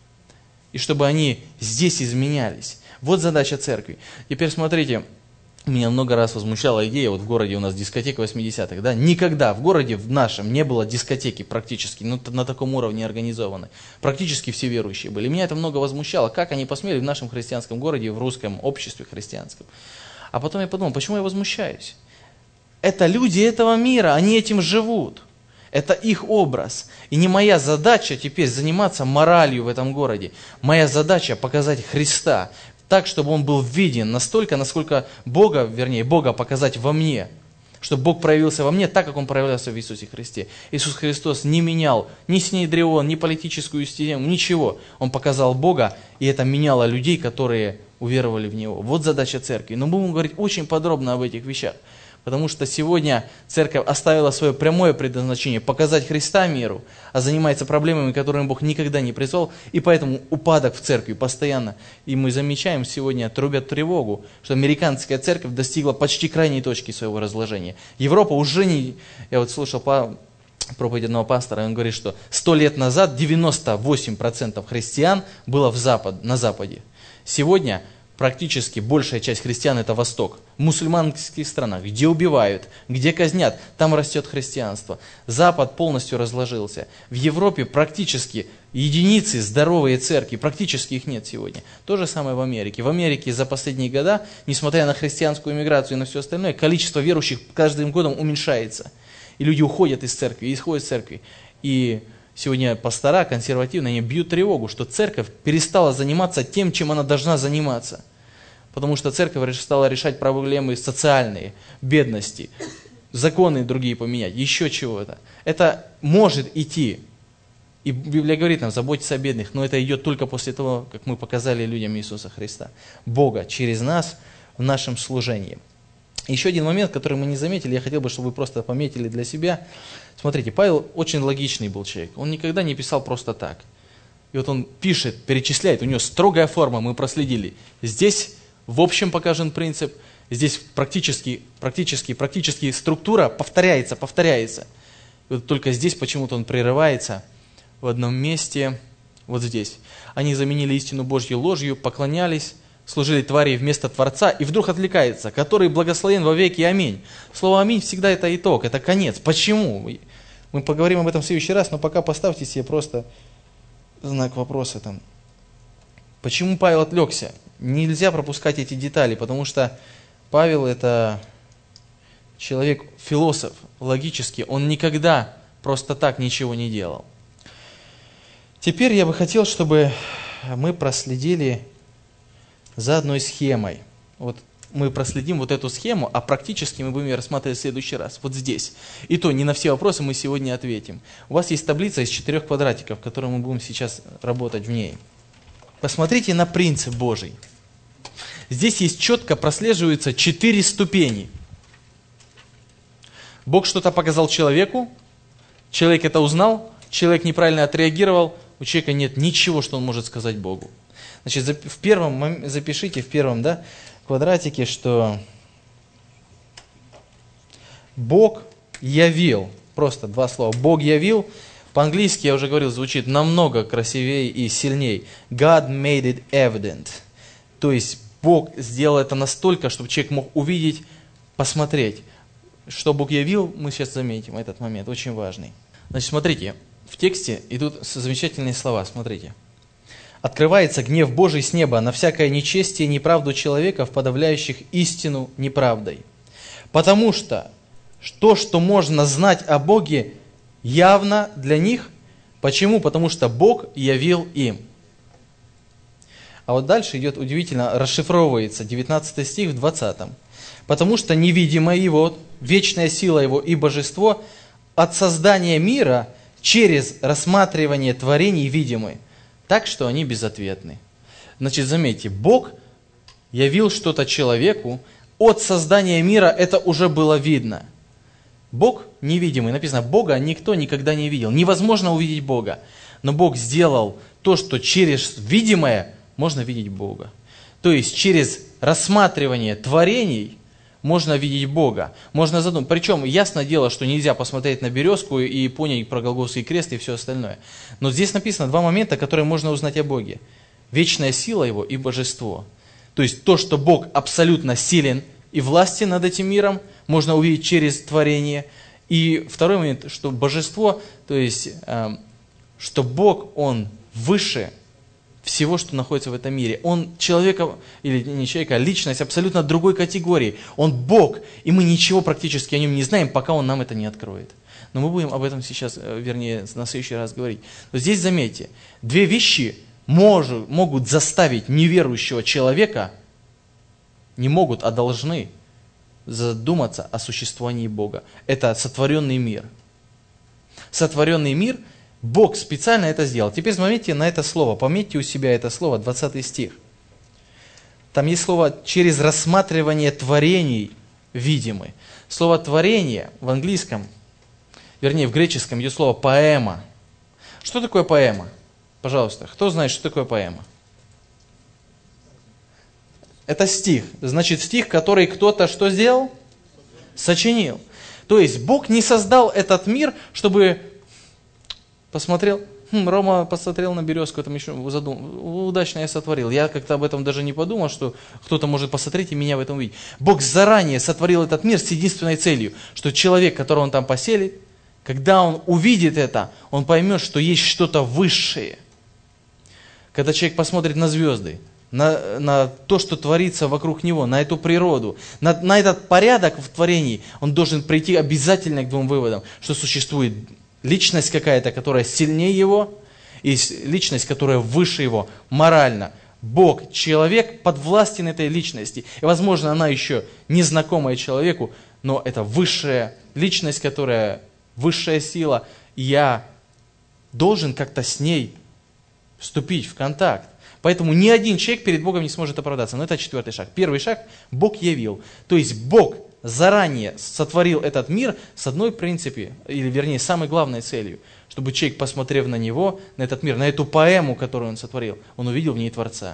и чтобы они здесь изменялись. Вот задача церкви. Теперь смотрите, меня много раз возмущала идея, вот в городе у нас дискотека восьмидесятых, да, никогда в городе в нашем не было дискотеки практически, ну, на таком уровне организованной. Практически все верующие были. Меня это много возмущало, как они посмели в нашем христианском городе, в русском обществе христианском. А потом я подумал, почему я возмущаюсь? Это люди этого мира, они этим живут. Это их образ. И не моя задача теперь заниматься моралью в этом городе. Моя задача показать Христа так, чтобы Он был виден настолько, насколько Бога, вернее, Бога показать во мне. Чтобы Бог проявился во мне так, как Он проявлялся в Иисусе Христе. Иисус Христос не менял ни синедрион, ни политическую систему, ничего. Он показал Бога, и это меняло людей, которые уверовали в Него. Вот задача церкви. Но мы будем говорить очень подробно об этих вещах. Потому что сегодня церковь оставила свое прямое предназначение показать Христа миру, а занимается проблемами, которыми Бог никогда не призвал, и поэтому упадок в церкви постоянно. И мы замечаем сегодня, трубят тревогу, что американская церковь достигла почти крайней точки своего разложения. Европа уже не... Я вот слушал по проповедь одного пастора, он говорит, что сто лет назад девяносто восемь процентов христиан было в Запад, на Западе. Сегодня практически большая часть христиан – это Восток. В мусульманских странах, где убивают, где казнят, там растет христианство. Запад полностью разложился. В Европе практически единицы здоровые церкви, практически их нет сегодня. То же самое в Америке. В Америке за последние годы, несмотря на христианскую иммиграцию и на все остальное, количество верующих каждым годом уменьшается. И люди уходят из церкви, и исходят из церкви. И сегодня пастора консервативные, они бьют тревогу, что церковь перестала заниматься тем, чем она должна заниматься. Потому что церковь стала решать проблемы социальные, бедности, законы другие поменять, еще чего-то. Это может идти. И Библия говорит нам, заботьтесь о бедных, но это идет только после того, как мы показали людям Иисуса Христа, Бога, через нас в нашем служении. Еще один момент, который мы не заметили, я хотел бы, чтобы вы просто пометили для себя. Смотрите, Павел очень логичный был человек, он никогда не писал просто так. И вот он пишет, перечисляет, у него строгая форма, мы проследили. Здесь в общем покажен принцип, здесь практически, практически, практически структура повторяется, повторяется. И вот только здесь почему-то он прерывается в одном месте, вот здесь. Они заменили истину Божью ложью, поклонялись, служили твари вместо Творца, и вдруг отвлекается, который благословен во веки, аминь. Слово аминь всегда это итог, это конец. Почему? Мы поговорим об этом в следующий раз, но пока поставьте себе просто знак вопроса там. Почему Павел отвлекся? Нельзя пропускать эти детали, потому что Павел это человек, философ, логически, он никогда просто так ничего не делал. Теперь я бы хотел, чтобы мы проследили за одной схемой. Вот мы проследим вот эту схему, а практически мы будем ее рассматривать в следующий раз, вот здесь. И то не на все вопросы мы сегодня ответим. У вас есть таблица из четырех квадратиков, в которой мы будем сейчас работать в ней. Посмотрите на принцип Божий. Здесь есть четко прослеживаются четыре ступени. Бог что-то показал человеку, человек это узнал, человек неправильно отреагировал, у человека нет ничего, что он может сказать Богу. Значит, в первом, запишите в первом да, квадратике, что Бог явил, просто два слова, Бог явил, по-английски, я уже говорил, звучит намного красивее и сильнее. God made it evident. То есть Бог сделал это настолько, чтобы человек мог увидеть, посмотреть. Что Бог явил, мы сейчас заметим этот момент, очень важный. Значит, смотрите, в тексте идут замечательные слова, смотрите. Открывается гнев Божий с неба на всякое нечестие и неправду человеков, подавляющих истину неправдой. Потому что то, что можно знать о Боге, явно для них. Почему? Потому что Бог явил им. А вот дальше идет удивительно, расшифровывается девятнадцатый стих в двадцатом. Потому что невидимое Его, вечная сила Его и божество от создания мира через рассматривание творений видимы, так что они безответны. Значит, заметьте, Бог явил что-то человеку, от создания мира это уже было видно. Бог невидимый, написано, Бога никто никогда не видел. Невозможно увидеть Бога. Но Бог сделал то, что через видимое можно видеть Бога. То есть через рассматривание творений можно видеть Бога. Можно задумать. Причем ясно дело, что нельзя посмотреть на березку и понять про Голгофский крест и все остальное. Но здесь написано два момента, которые можно узнать о Боге. Вечная сила Его и божество. То есть то, что Бог абсолютно силен и властен над этим миром, можно увидеть через творение. И второй момент, что божество, то есть, э, что Бог, Он выше всего, что находится в этом мире. Он человека, или не человека, а личность абсолютно другой категории. Он Бог, и мы ничего практически о Нем не знаем, пока Он нам это не откроет. Но мы будем об этом сейчас, вернее, на следующий раз говорить. Но здесь заметьте, две вещи может, могут заставить неверующего человека, не могут, а должны задуматься о существовании Бога. Это сотворенный мир. Сотворенный мир, Бог специально это сделал. Теперь смотрите на это слово, пометьте у себя это слово, двадцатый стих. Там есть слово «через рассматривание творений видимы». Слово «творение» в английском, вернее в греческом, есть слово «поэма». Что такое поэма? Пожалуйста, кто знает, что такое поэма? Это стих. Значит, стих, который кто-то что сделал? Сочинил. То есть, Бог не создал этот мир, чтобы посмотрел, хм, Рома посмотрел на березку, там еще задумал, удачно я сотворил. Я как-то об этом даже не подумал, что кто-то может посмотреть и меня в этом увидеть. Бог заранее сотворил этот мир с единственной целью, что человек, которого он там поселит, когда он увидит это, он поймет, что есть что-то высшее. Когда человек посмотрит на звезды, на, на то, что творится вокруг него, на эту природу, на, на этот порядок в творении, он должен прийти обязательно к двум выводам, что существует личность какая-то, которая сильнее его, и личность, которая выше его, морально. Бог, человек подвластен этой личности. И, возможно, она еще незнакомая человеку, но это высшая личность, которая высшая сила. И я должен как-то с ней вступить в контакт. Поэтому ни один человек перед Богом не сможет оправдаться. Но это четвертый шаг. Первый шаг – Бог явил. То есть Бог заранее сотворил этот мир с одной принципе, или вернее, самой главной целью, чтобы человек, посмотрев на него, на этот мир, на эту поэму, которую он сотворил, он увидел в ней Творца.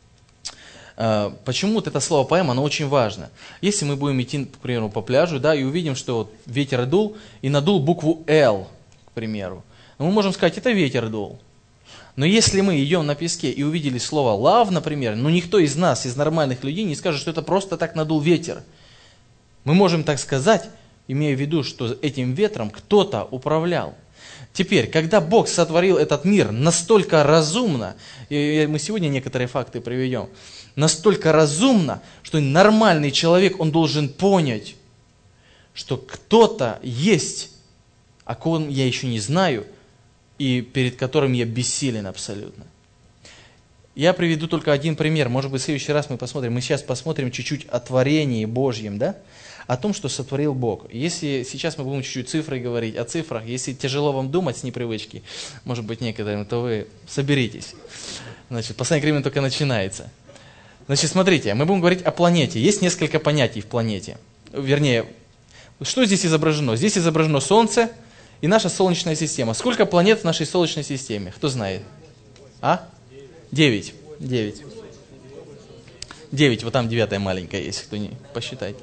Почему вот это слово поэма, оно очень важно. Если мы будем идти, к примеру, по пляжу, да, и увидим, что вот ветер дул, и надул букву «Л», к примеру, мы можем сказать, это ветер дул. Но если мы идем на песке и увидели слово «love», например, ну никто из нас, из нормальных людей, не скажет, что это просто так надул ветер. Мы можем так сказать, имея в виду, что этим ветром кто-то управлял. Теперь, когда Бог сотворил этот мир настолько разумно, и мы сегодня некоторые факты приведем, настолько разумно, что нормальный человек, он должен понять, что кто-то есть, о ком я еще не знаю, и перед которым я бессилен абсолютно. Я приведу только один пример, может быть, в следующий раз мы посмотрим, мы сейчас посмотрим чуть-чуть о творении Божьем, да? О том, что сотворил Бог. Если сейчас мы будем чуть-чуть цифры говорить, о цифрах, если тяжело вам думать с непривычки, может быть, некоторым, то вы соберитесь. Значит, последний время только начинается. Значит, смотрите, мы будем говорить о планете. Есть несколько понятий в планете. Вернее, что здесь изображено? Здесь изображено Солнце и наша Солнечная система. Сколько планет в нашей Солнечной системе? Кто знает? А? Девять. Девять. Девять. Вот там девятая маленькая есть, кто не посчитает.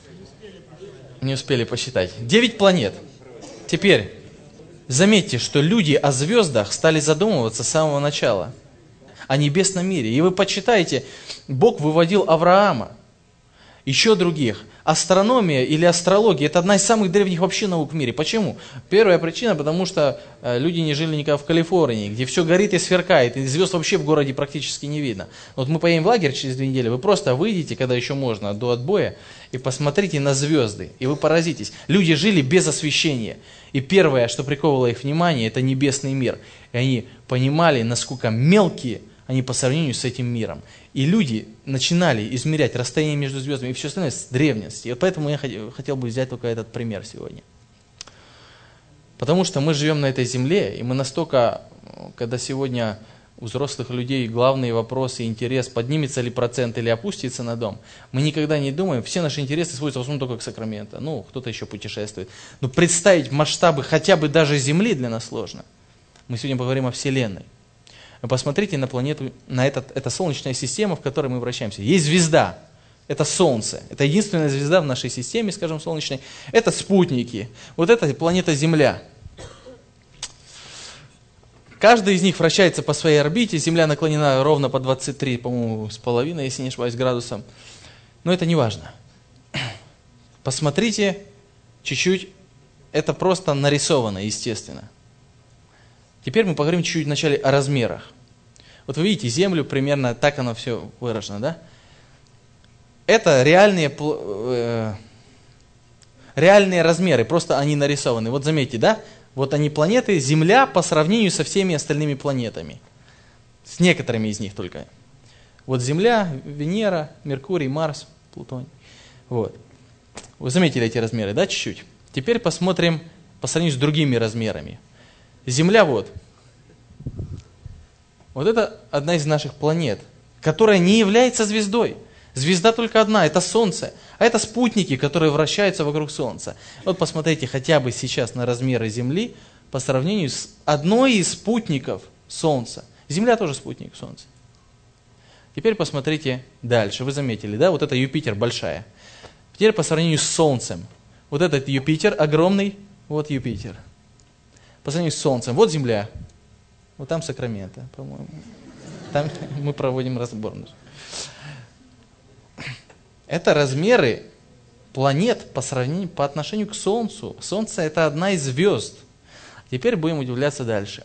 Не успели посчитать. Девять планет. Теперь, заметьте, что люди о звездах стали задумываться с самого начала. О небесном мире. И вы почитаете, Бог выводил Авраама, еще других. Астрономия или астрология – это одна из самых древних вообще наук в мире. Почему? Первая причина, потому что люди не жили никогда в Калифорнии, где все горит и сверкает, и звезд вообще в городе практически не видно. Вот мы поедем в лагерь через две недели, вы просто выйдете, когда еще можно, до отбоя, и посмотрите на звезды, и вы поразитесь. Люди жили без освещения. И первое, что приковывало их внимание, это небесный мир. И они понимали, насколько мелкие они по сравнению с этим миром. И люди начинали измерять расстояние между звездами и все остальное с древности. И вот поэтому я хотел бы взять только этот пример сегодня. Потому что мы живем на этой земле, и мы настолько, когда сегодня у взрослых людей главные вопросы, интерес, поднимется ли процент или опустится на дом, мы никогда не думаем, все наши интересы сводятся в основном только к Сакраменто. Ну, кто-то еще путешествует. Но представить масштабы хотя бы даже Земли для нас сложно. Мы сегодня поговорим о Вселенной. Посмотрите на планету, на этот, это Солнечная система, в которой мы вращаемся. Есть звезда, это Солнце. Это единственная звезда в нашей системе, скажем, Солнечной. Это спутники. Вот это планета Земля. Каждый из них вращается по своей орбите. Земля наклонена ровно по двадцать три, по-моему, с половиной, если не ошибаюсь, градусом. Но это не важно. Посмотрите чуть-чуть. Это просто нарисовано, естественно. Теперь мы поговорим чуть-чуть вначале о размерах. Вот вы видите Землю, примерно так оно все выражено, да? Это реальные, э, реальные размеры, просто они нарисованы. Вот заметьте, да? Вот они планеты, Земля по сравнению со всеми остальными планетами. С некоторыми из них только. Вот Земля, Венера, Меркурий, Марс, Плутоний. Вот. Вы заметили эти размеры, да, чуть-чуть? Теперь посмотрим по сравнению с другими размерами. Земля вот. Вот это одна из наших планет, которая не является звездой. Звезда только одна, это Солнце. А это спутники, которые вращаются вокруг Солнца. Вот посмотрите хотя бы сейчас на размеры Земли по сравнению с одной из спутников Солнца. Земля тоже спутник Солнца. Теперь посмотрите дальше. Вы заметили, да? Вот это Юпитер большая. Теперь по сравнению с Солнцем. Вот этот Юпитер огромный, вот Юпитер. По сравнению с Солнцем. Вот Земля. Вот там Сакраменто, по-моему. Там мы проводим разбор. Это размеры планет по сравнению, по отношению к Солнцу. Солнце – это одна из звезд. Теперь будем удивляться дальше.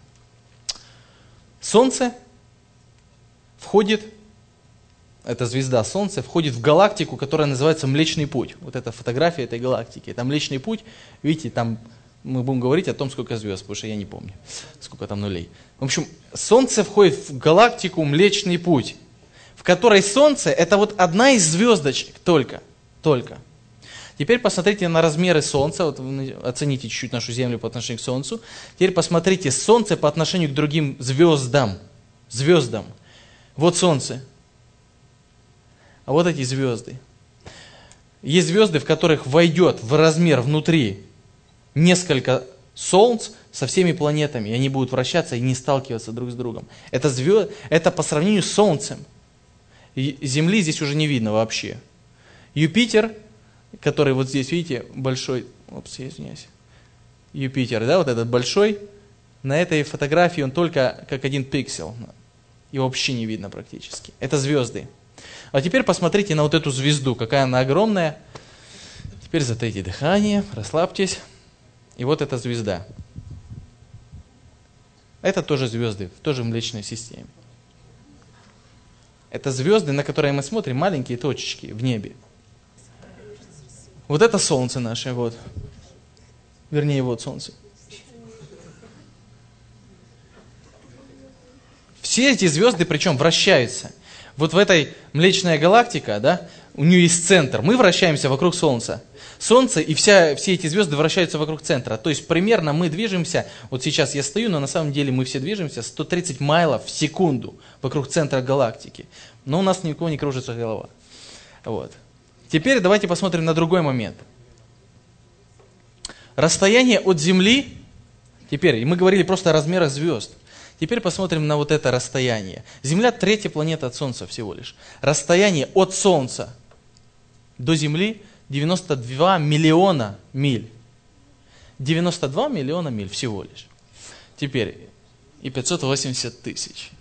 Солнце входит, эта звезда Солнце, входит в галактику, которая называется Млечный Путь. Вот эта фотография этой галактики. Это Млечный Путь. Видите, там мы будем говорить о том, сколько звезд, потому что я не помню, сколько там нулей. В общем, Солнце входит в галактику Млечный Путь, в которой Солнце – это вот одна из звездочек только. Только. Теперь посмотрите на размеры Солнца, вот оцените чуть-чуть нашу Землю по отношению к Солнцу. Теперь посмотрите Солнце по отношению к другим звездам. Звездам. Вот Солнце. А вот эти звезды. Есть звезды, в которых войдет в размер внутри несколько Солнц со всеми планетами, и они будут вращаться и не сталкиваться друг с другом. Это, звезд... это по сравнению с Солнцем. И Земли здесь уже не видно вообще. Юпитер, который вот здесь, видите, большой, опс, я извиняюсь, Юпитер, да, вот этот большой, на этой фотографии он только как один пиксель, его вообще не видно практически. Это звезды. А теперь посмотрите на вот эту звезду, какая она огромная. Теперь затаите дыхание, расслабьтесь. И вот эта звезда. Это тоже звезды, в той же Млечной системе. Это звезды, на которые мы смотрим, маленькие точечки в небе. Вот это Солнце наше, вот. Вернее, вот Солнце. Все эти звезды, причем, вращаются. Вот в этой Млечная галактика, да, у нее есть центр. Мы вращаемся вокруг Солнца. Солнце и вся, все эти звезды вращаются вокруг центра. То есть, примерно мы движемся, вот сейчас я стою, но на самом деле мы все движемся сто тридцать майлов в секунду вокруг центра галактики. Но у нас ни у кого не кружится голова. Вот. Теперь давайте посмотрим на другой момент. Расстояние от Земли, теперь, мы говорили просто о размерах звезд. Теперь посмотрим на вот это расстояние. Земля третья планета от Солнца всего лишь. Расстояние от Солнца до Земли девяносто два миллиона миль. девяносто два миллиона миль всего лишь. Теперь и пятьсот восемьдесят тысяч.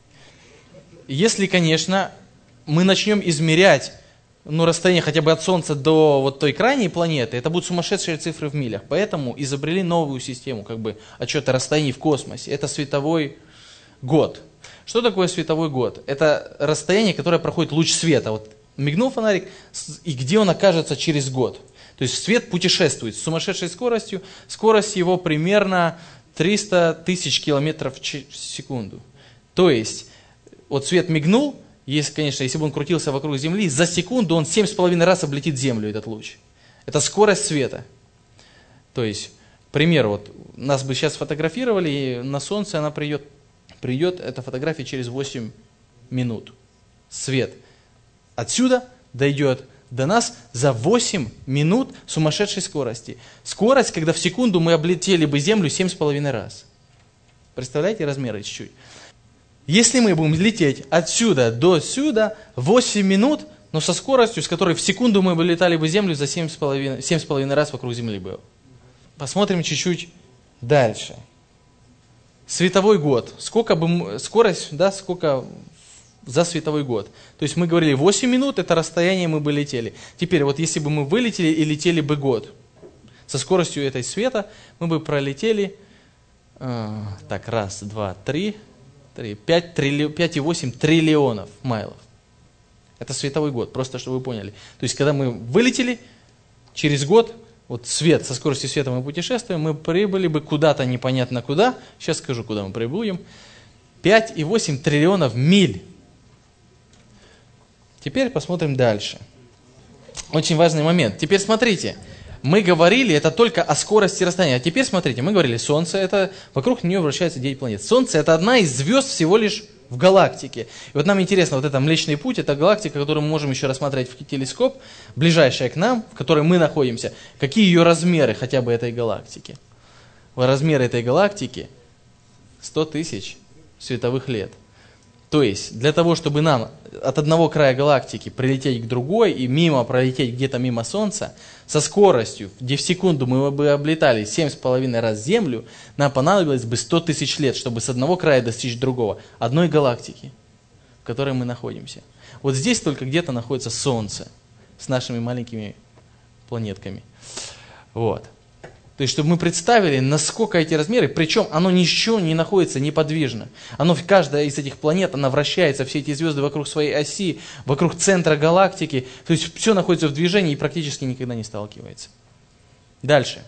Если, конечно, мы начнем измерять ну, расстояние хотя бы от Солнца до вот той крайней планеты, это будут сумасшедшие цифры в милях. Поэтому изобрели новую систему как бы отчета расстояний в космосе. Это световой год. Что такое световой год? Это расстояние, которое проходит луч света. Вот мигнул фонарик, и где он окажется через год. То есть свет путешествует с сумасшедшей скоростью. Скорость его примерно триста тысяч километров в секунду. То есть вот свет мигнул, если, конечно, если бы он крутился вокруг Земли, за секунду он семь с половиной раз облетит Землю, этот луч. Это скорость света. То есть, к примеру, вот нас бы сейчас фотографировали, и на Солнце она придет, придет эта фотография через восемь минут. Свет отсюда дойдет до нас за восемь минут сумасшедшей скорости. Скорость, когда в секунду мы облетели бы Землю семь с половиной раз. Представляете размеры чуть-чуть? Если мы будем лететь отсюда до сюда восемь минут, но со скоростью, с которой в секунду мы бы летали бы Землю за семь с половиной раз вокруг Земли было. Посмотрим чуть-чуть дальше. Световой год. Сколько бы скорость, да, сколько за световой год. То есть мы говорили восемь минут, это расстояние мы бы летели. Теперь вот если бы мы вылетели и летели бы год, со скоростью этой света мы бы пролетели, э, так, раз, два, три... пять и восемь триллионов майлов. Это световой год, просто чтобы вы поняли. То есть, когда мы вылетели, через год, вот свет, со скоростью света мы путешествуем, мы прибыли бы куда-то непонятно куда, сейчас скажу, куда мы прибудем, пять и восемь триллионов миль. Теперь посмотрим дальше. Очень важный момент. Теперь смотрите. Мы говорили, это только о скорости расстояния. А теперь смотрите, мы говорили, Солнце, это вокруг нее вращается девять планет. Солнце это одна из звезд всего лишь в галактике. И вот нам интересно, вот это Млечный Путь, это галактика, которую мы можем еще рассмотреть в телескоп, ближайшая к нам, в которой мы находимся. Какие ее размеры хотя бы этой галактики? Размеры этой галактики сто тысяч световых лет. То есть, для того, чтобы нам от одного края галактики прилететь к другой и мимо пролететь где-то мимо Солнца, со скоростью, где в секунду мы бы облетали семь с половиной раз Землю, нам понадобилось бы сто тысяч лет, чтобы с одного края достичь другого, одной галактики, в которой мы находимся. Вот здесь только где-то находится Солнце с нашими маленькими планетками. Вот. То есть, чтобы мы представили, насколько эти размеры, причем оно ничего не находится неподвижно. Оно, каждая из этих планет, она вращается, все эти звезды вокруг своей оси, вокруг центра галактики. То есть, все находится в движении и практически никогда не сталкивается. Дальше.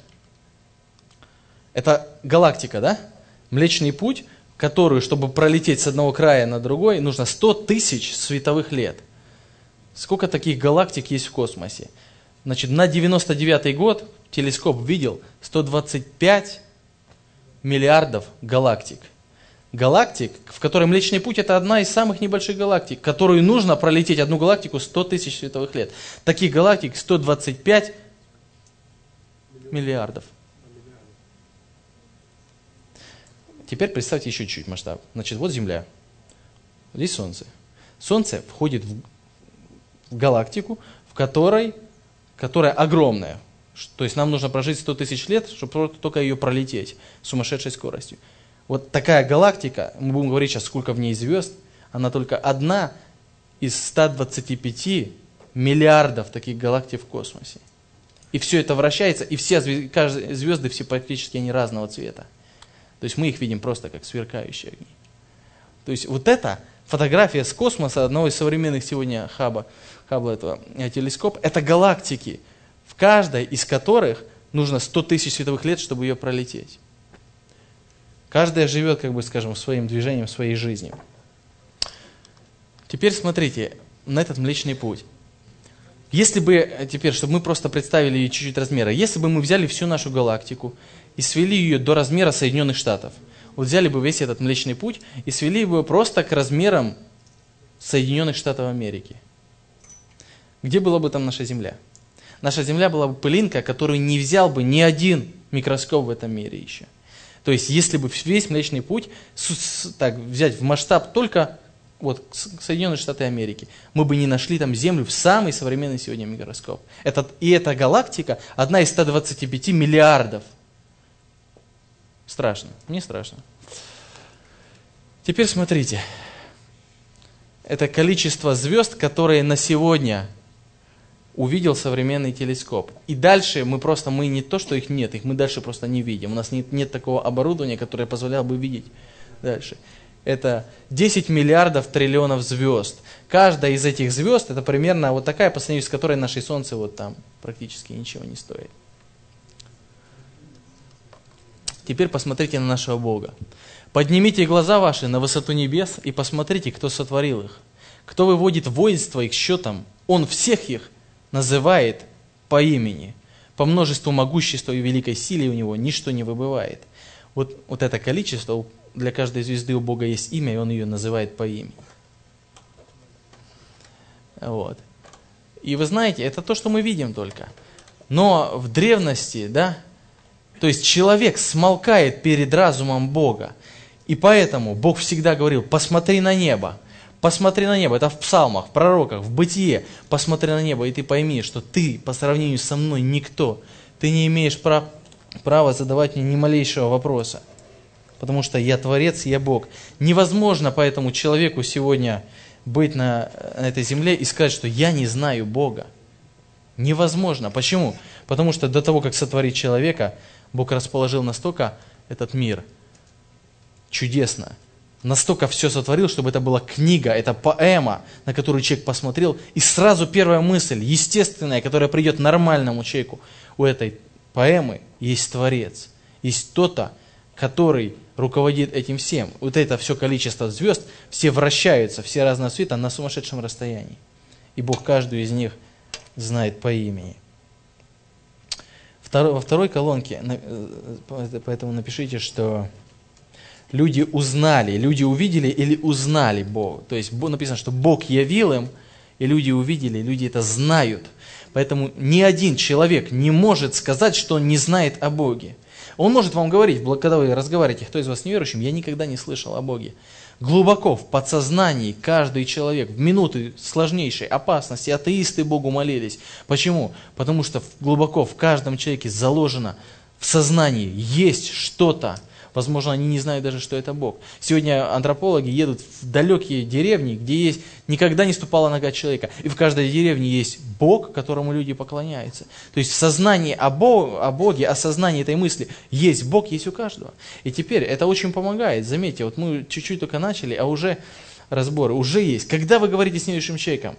Это галактика, да? Млечный путь, которую, чтобы пролететь с одного края на другой, нужно сто тысяч световых лет. Сколько таких галактик есть в космосе? Значит, на девяносто девятый год телескоп видел сто двадцать пять миллиардов галактик. Галактик, в которой Млечный Путь, это одна из самых небольших галактик, которую нужно пролететь одну галактику сто тысяч световых лет. Таких галактик сто двадцать пять миллиардов. Теперь представьте еще чуть-чуть масштаб. Значит, вот Земля, здесь Солнце. Солнце входит в, в галактику, в которой, которая огромная. То есть нам нужно прожить сто тысяч лет, чтобы только ее пролететь с сумасшедшей скоростью. Вот такая галактика, мы будем говорить сейчас, сколько в ней звезд, она только одна из ста двадцати пяти миллиардов таких галактик в космосе. И все это вращается, и все звезды, звезды все практически они разного цвета. То есть мы их видим просто как сверкающие огни. То есть вот эта фотография с космоса, одного из современных сегодня хаба, хаба этого телескопа, это галактики, в каждой из которых нужно сто тысяч световых лет, чтобы ее пролететь. Каждая живет, как бы скажем, своим движением, своей жизнью. Теперь смотрите на этот Млечный Путь. Если бы, теперь, чтобы мы просто представили ее чуть-чуть размера, если бы мы взяли всю нашу галактику и свели ее до размера Соединенных Штатов, вот взяли бы весь этот Млечный Путь и свели бы просто к размерам Соединенных Штатов Америки, где была бы там наша Земля? Наша Земля была бы пылинка, которую не взял бы ни один микроскоп в этом мире еще. То есть, если бы весь Млечный Путь так, взять в масштаб только вот, Соединенные Штаты Америки, мы бы не нашли там Землю в самый современный сегодня микроскоп. Это, и эта галактика одна из ста двадцати пяти миллиардов. Страшно? Не страшно. Теперь смотрите. Это количество звезд, которые на сегодня увидел современный телескоп. И дальше мы просто, мы не то, что их нет, их мы дальше просто не видим. У нас нет, нет такого оборудования, которое позволяло бы видеть дальше. Это десять миллиардов триллионов звезд. Каждая из этих звезд, это примерно вот такая, по сравнению с которой наше Солнце вот там практически ничего не стоит. Теперь посмотрите на нашего Бога. Поднимите глаза ваши на высоту небес и посмотрите, кто сотворил их. Кто выводит воинство их счетом, Он всех их называет по имени. По множеству могущества и великой силе у Него ничто не выбывает. Вот, вот это количество, для каждой звезды у Бога есть имя, и Он ее называет по имени. Вот. И вы знаете, это то, что мы видим только. Но в древности, да, то есть человек смолкает перед разумом Бога. И поэтому Бог всегда говорил: посмотри на небо. Посмотри на небо, это в псалмах, в пророках, в бытие. Посмотри на небо, и ты пойми, что ты по сравнению со мной никто. Ты не имеешь прав, права задавать мне ни малейшего вопроса. Потому что я Творец, я Бог. Невозможно поэтому человеку сегодня быть на, на этой земле и сказать, что я не знаю Бога. Невозможно. Почему? Потому что до того, как сотворить человека, Бог расположил настолько этот мир чудесно, настолько все сотворил, чтобы это была книга, это поэма, на которую человек посмотрел, и сразу первая мысль, естественная, которая придет нормальному человеку, у этой поэмы есть Творец, есть кто-то, который руководит этим всем. Вот это все количество звезд, все вращаются, все разного цвета на сумасшедшем расстоянии. И Бог каждую из них знает по имени. Во второй колонке, поэтому напишите, что люди узнали, люди увидели или узнали Бога. То есть написано, что Бог явил им, и люди увидели, люди это знают. Поэтому ни один человек не может сказать, что он не знает о Боге. Он может вам говорить, когда вы разговариваете, кто из вас неверующим, я никогда не слышал о Боге. Глубоко в подсознании каждый человек в минуты сложнейшей опасности, атеисты Богу молились. Почему? Потому что глубоко в каждом человеке заложено в сознании есть что-то. Возможно, они не знают даже, что это Бог. Сегодня антропологи едут в далекие деревни, где есть, никогда не ступала нога человека. И в каждой деревне есть Бог, которому люди поклоняются. То есть в сознании о, Бог, о Боге, о сознании этой мысли есть Бог, есть у каждого. И теперь это очень помогает. Заметьте, вот мы чуть-чуть только начали, а уже разборы, уже есть. Когда вы говорите с неверующим человеком,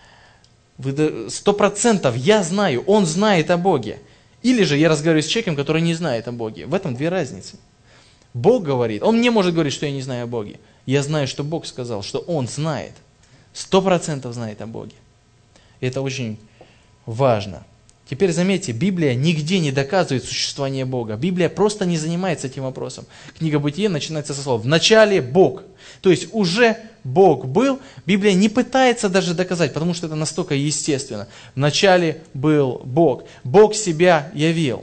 сто процентов я знаю, он знает о Боге. Или же я разговариваю с человеком, который не знает о Боге. В этом две разницы. Бог говорит, он не может говорить, что я не знаю о Боге. Я знаю, что Бог сказал, что он знает. Сто процентов знает о Боге. И это очень важно. Теперь заметьте, Библия нигде не доказывает существование Бога. Библия просто не занимается этим вопросом. Книга Бытия начинается со слов «в начале Бог». То есть уже Бог был. Библия не пытается даже доказать, потому что это настолько естественно. В начале был Бог. Бог себя явил.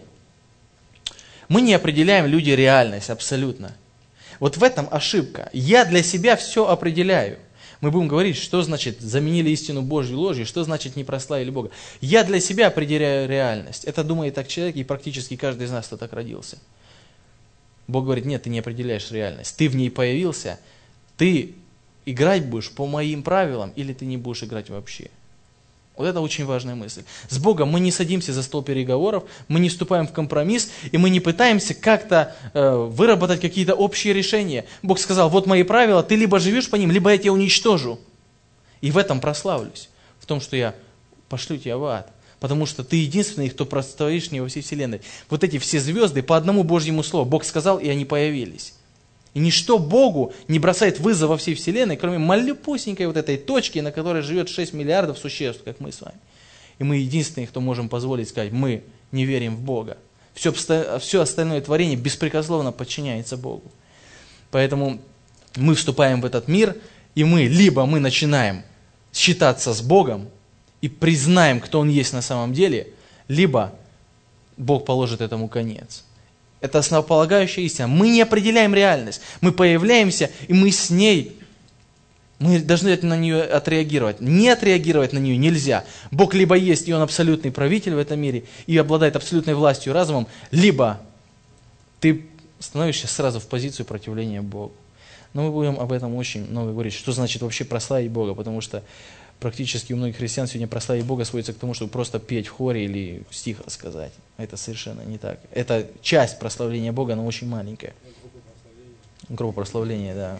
Мы не определяем люди реальность абсолютно. Вот в этом ошибка. Я для себя все определяю. Мы будем говорить, что значит заменили истину Божью ложью, что значит не прославили Бога. Я для себя определяю реальность. Это думает так человек, и практически каждый из нас, кто так родился. Бог говорит, нет, ты не определяешь реальность. Ты в ней появился, ты играть будешь по моим правилам, или ты не будешь играть вообще. Вот это очень важная мысль. С Богом мы не садимся за стол переговоров, мы не вступаем в компромисс, и мы не пытаемся как-то э, выработать какие-то общие решения. Бог сказал, вот мои правила, ты либо живешь по ним, либо я тебя уничтожу. И в этом прославлюсь. В том, что я пошлю тебя в ад. Потому что ты единственный, кто простоишь не во всей вселенной. Вот эти все звезды по одному Божьему слову. Бог сказал, и они появились. И ничто Богу не бросает вызов во всей вселенной, кроме малюпусенькой вот этой точки, на которой живет шесть миллиардов существ, как мы с вами. И мы единственные, кто можем позволить сказать, мы не верим в Бога. Все, все остальное творение беспрекословно подчиняется Богу. Поэтому мы вступаем в этот мир, и мы, либо мы начинаем считаться с Богом и признаем, кто Он есть на самом деле, либо Бог положит этому конец. Это основополагающая истина. Мы не определяем реальность. Мы появляемся, и мы с ней, мы должны на нее отреагировать. Не отреагировать на нее нельзя. Бог либо есть, и Он абсолютный правитель в этом мире, и обладает абсолютной властью и разумом, либо ты становишься сразу в позицию противления Богу. Но мы будем об этом очень много говорить. Что значит вообще прославить Бога? Потому что практически у многих христиан сегодня прославить Бога сводится к тому, чтобы просто петь в хоре или стих рассказать. Это совершенно не так. Это часть прославления Бога, но очень маленькая. Группа прославления, да.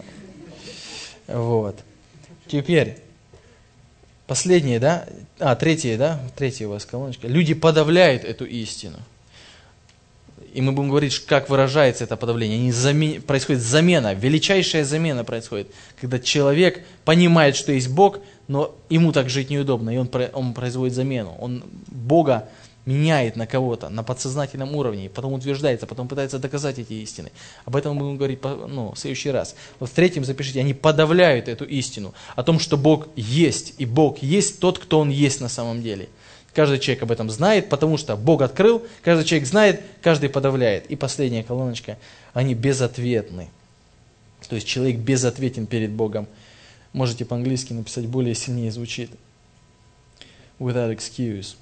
Вот. Теперь, последнее, да? А, третье, да? Третья у вас колоночка. Люди подавляют эту истину. И мы будем говорить, как выражается это подавление. Они замен... Происходит замена, величайшая замена происходит, когда человек понимает, что есть Бог, но ему так жить неудобно, и он, он производит замену. Он Бога меняет на кого-то, на подсознательном уровне, потом утверждается, потом пытается доказать эти истины. Об этом мы будем говорить ну, в следующий раз. Вот в третьем запишите, они подавляют эту истину, о том, что Бог есть, и Бог есть тот, кто Он есть на самом деле. Каждый человек об этом знает, потому что Бог открыл, каждый человек знает, каждый подавляет. И последняя колоночка, они безответны. То есть человек безответен перед Богом. Можете по-английски написать, более сильнее звучит. Without excuse.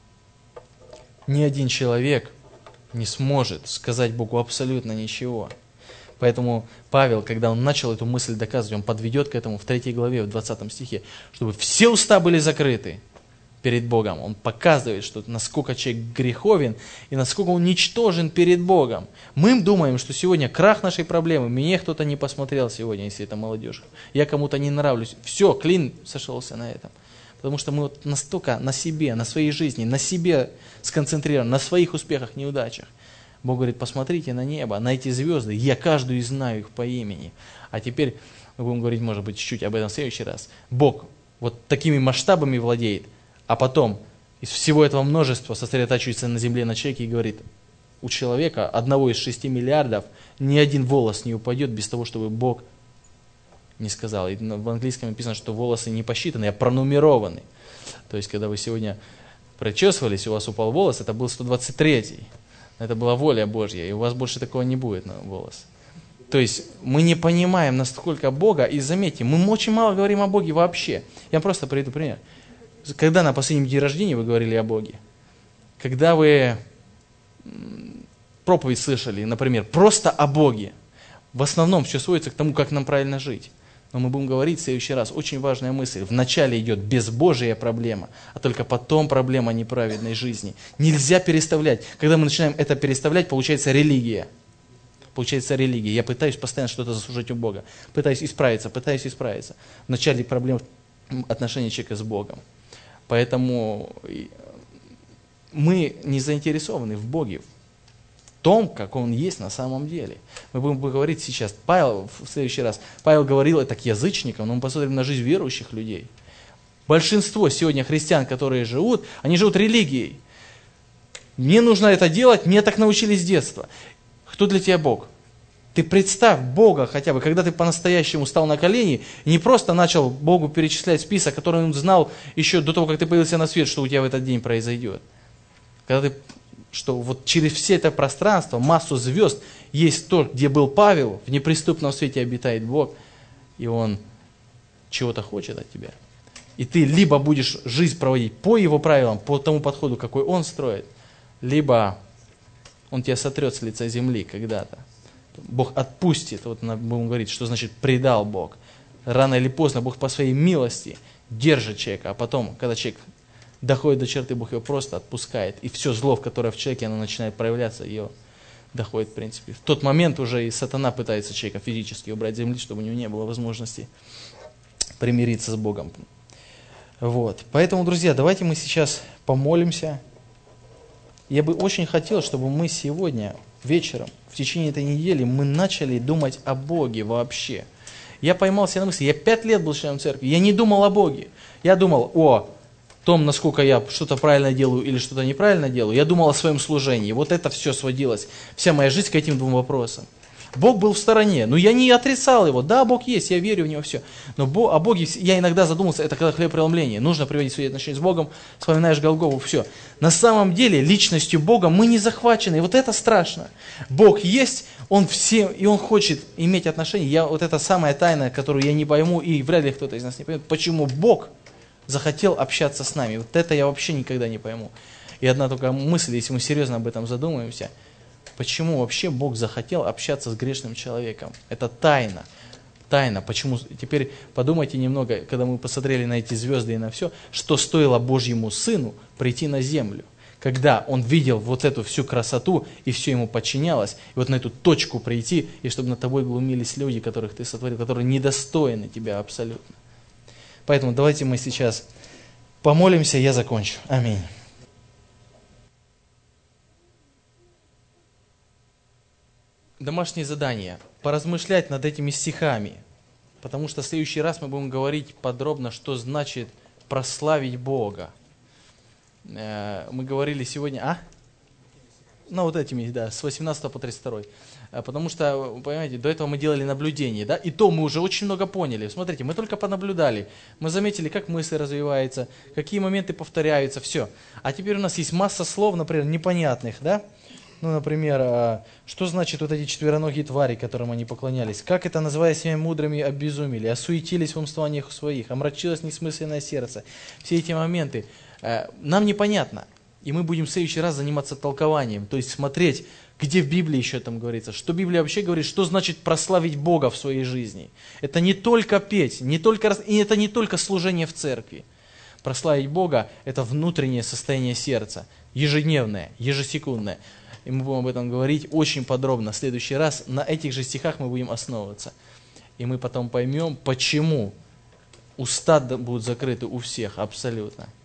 Ни один человек не сможет сказать Богу абсолютно ничего. Поэтому Павел, когда он начал эту мысль доказывать, он подведет к этому в третьей главе, в двадцатом стихе, чтобы все уста были закрыты перед Богом. Он показывает, что насколько человек греховен и насколько он ничтожен перед Богом. Мы думаем, что сегодня крах нашей проблемы, меня кто-то не посмотрел сегодня, если это молодежь. Я кому-то не нравлюсь. Все, клин сошелся на этом. Потому что мы вот настолько на себе, на своей жизни, на себе сконцентрированы, на своих успехах, неудачах. Бог говорит, посмотрите на небо, на эти звезды, я каждую знаю их по имени. А теперь мы будем говорить, может быть, чуть-чуть об этом в следующий раз. Бог вот такими масштабами владеет, а потом из всего этого множества сосредотачивается на земле, на человеке и говорит, у человека, одного из шести миллиардов, ни один волос не упадет без того, чтобы Бог не сказал. И в английском написано, что волосы не посчитаны, а пронумерованы. То есть, когда вы сегодня причесывались, у вас упал волос, это был сто двадцать третий. Это была воля Божья, и у вас больше такого не будет на голос. То есть мы не понимаем настолько Бога, и заметьте, мы очень мало говорим о Боге вообще. Я просто приведу пример. Когда на последнем дне рождения вы говорили о Боге? Когда вы проповедь слышали, например, просто о Боге, в основном все сводится к тому, как нам правильно жить. Но мы будем говорить в следующий раз. Очень важная мысль. Вначале идет безбожия проблема, а только потом проблема неправедной жизни. Нельзя переставлять. Когда мы начинаем это переставлять, получается религия. Получается религия. Я пытаюсь постоянно что-то заслужить у Бога. Пытаюсь исправиться, пытаюсь исправиться. Вначале проблема отношения человека с Богом. Поэтому мы не заинтересованы в Боге, в том, как Он есть на самом деле. Мы будем говорить сейчас, Павел в следующий раз, Павел говорил это к язычникам, но мы посмотрим на жизнь верующих людей. Большинство сегодня христиан, которые живут, они живут религией. Мне нужно это делать, мне так научили с детства. Кто для тебя Бог? Ты представь Бога хотя бы, когда ты по-настоящему стал на колени, и не просто начал Богу перечислять список, который Он знал еще до того, как ты появился на свет, что у тебя в этот день произойдет. Когда ты, что вот через все это пространство, массу звезд, есть то, где был Павел, в неприступном свете обитает Бог, и Он чего-то хочет от тебя. И ты либо будешь жизнь проводить по Его правилам, по тому подходу, какой Он строит, либо Он тебя сотрет с лица земли когда-то. Бог отпустит, вот будем говорить, что значит предал Бог. Рано или поздно Бог по своей милости держит человека, а потом, когда человек доходит до черты, Бог его просто отпускает. И все зло, в которое в человеке, оно начинает проявляться, ее доходит, в принципе. В тот момент уже и сатана пытается человека физически убрать с земли, чтобы у него не было возможности примириться с Богом. Вот. Поэтому, друзья, давайте мы сейчас помолимся. Я бы очень хотел, чтобы мы сегодня вечером, в течение этой недели, мы начали думать о Боге вообще. Я поймал себя на мысли, я пять лет был членом церкви, я не думал о Боге. Я думал о том, насколько я что-то правильно делаю или что-то неправильно делаю. Я думал о своем служении. Вот это все сводилось. Вся моя жизнь к этим двум вопросам. Бог был в стороне, но я не отрицал его. Да, Бог есть, я верю в него, все. Но о Боге я иногда задумался, это когда хлебопреломление. Нужно приводить свои отношения с Богом, вспоминаешь Голгофу, все. На самом деле, личностью Бога мы не захвачены, и вот это страшно. Бог есть, Он все, и Он хочет иметь отношения. Я, вот это самая тайна, которую я не пойму, и вряд ли кто-то из нас не поймет, почему Бог захотел общаться с нами. Вот это я вообще никогда не пойму. И одна только мысль, если мы серьезно об этом задумаемся, почему вообще Бог захотел общаться с грешным человеком? Это тайна. Тайна. Почему? Теперь подумайте немного, когда мы посмотрели на эти звезды и на все, что стоило Божьему Сыну прийти на землю. Когда Он видел вот эту всю красоту, и все Ему подчинялось, и вот на эту точку прийти, и чтобы над тобой глумились люди, которых Ты сотворил, которые недостойны Тебя абсолютно. Поэтому давайте мы сейчас помолимся, я закончу. Аминь. Домашнее задание. Поразмышлять над этими стихами. Потому что в следующий раз мы будем говорить подробно, что значит прославить Бога. Мы говорили сегодня... А? Ну, вот этими, да, с восемнадцатого по тридцать второй. Потому что, понимаете, до этого мы делали наблюдение, да, и то мы уже очень много поняли. Смотрите, мы только понаблюдали, мы заметили, как мысль развивается, какие моменты повторяются, все. А теперь у нас есть масса слов, например, непонятных, да. Ну, например, что значит вот эти четвероногие твари, которым они поклонялись? Как это, называя себя мудрыми, обезумели, осуетились в умствованиях своих, омрачилось несмысленное сердце? Все эти моменты нам непонятно. И мы будем в следующий раз заниматься толкованием, то есть смотреть, где в Библии еще там говорится, что Библия вообще говорит, что значит прославить Бога в своей жизни. Это не только петь, не только, и это не только служение в церкви. Прославить Бога – это внутреннее состояние сердца, ежедневное, ежесекундное. И мы будем об этом говорить очень подробно. В следующий раз на этих же стихах мы будем основываться. И мы потом поймем, почему уста будут закрыты у всех абсолютно.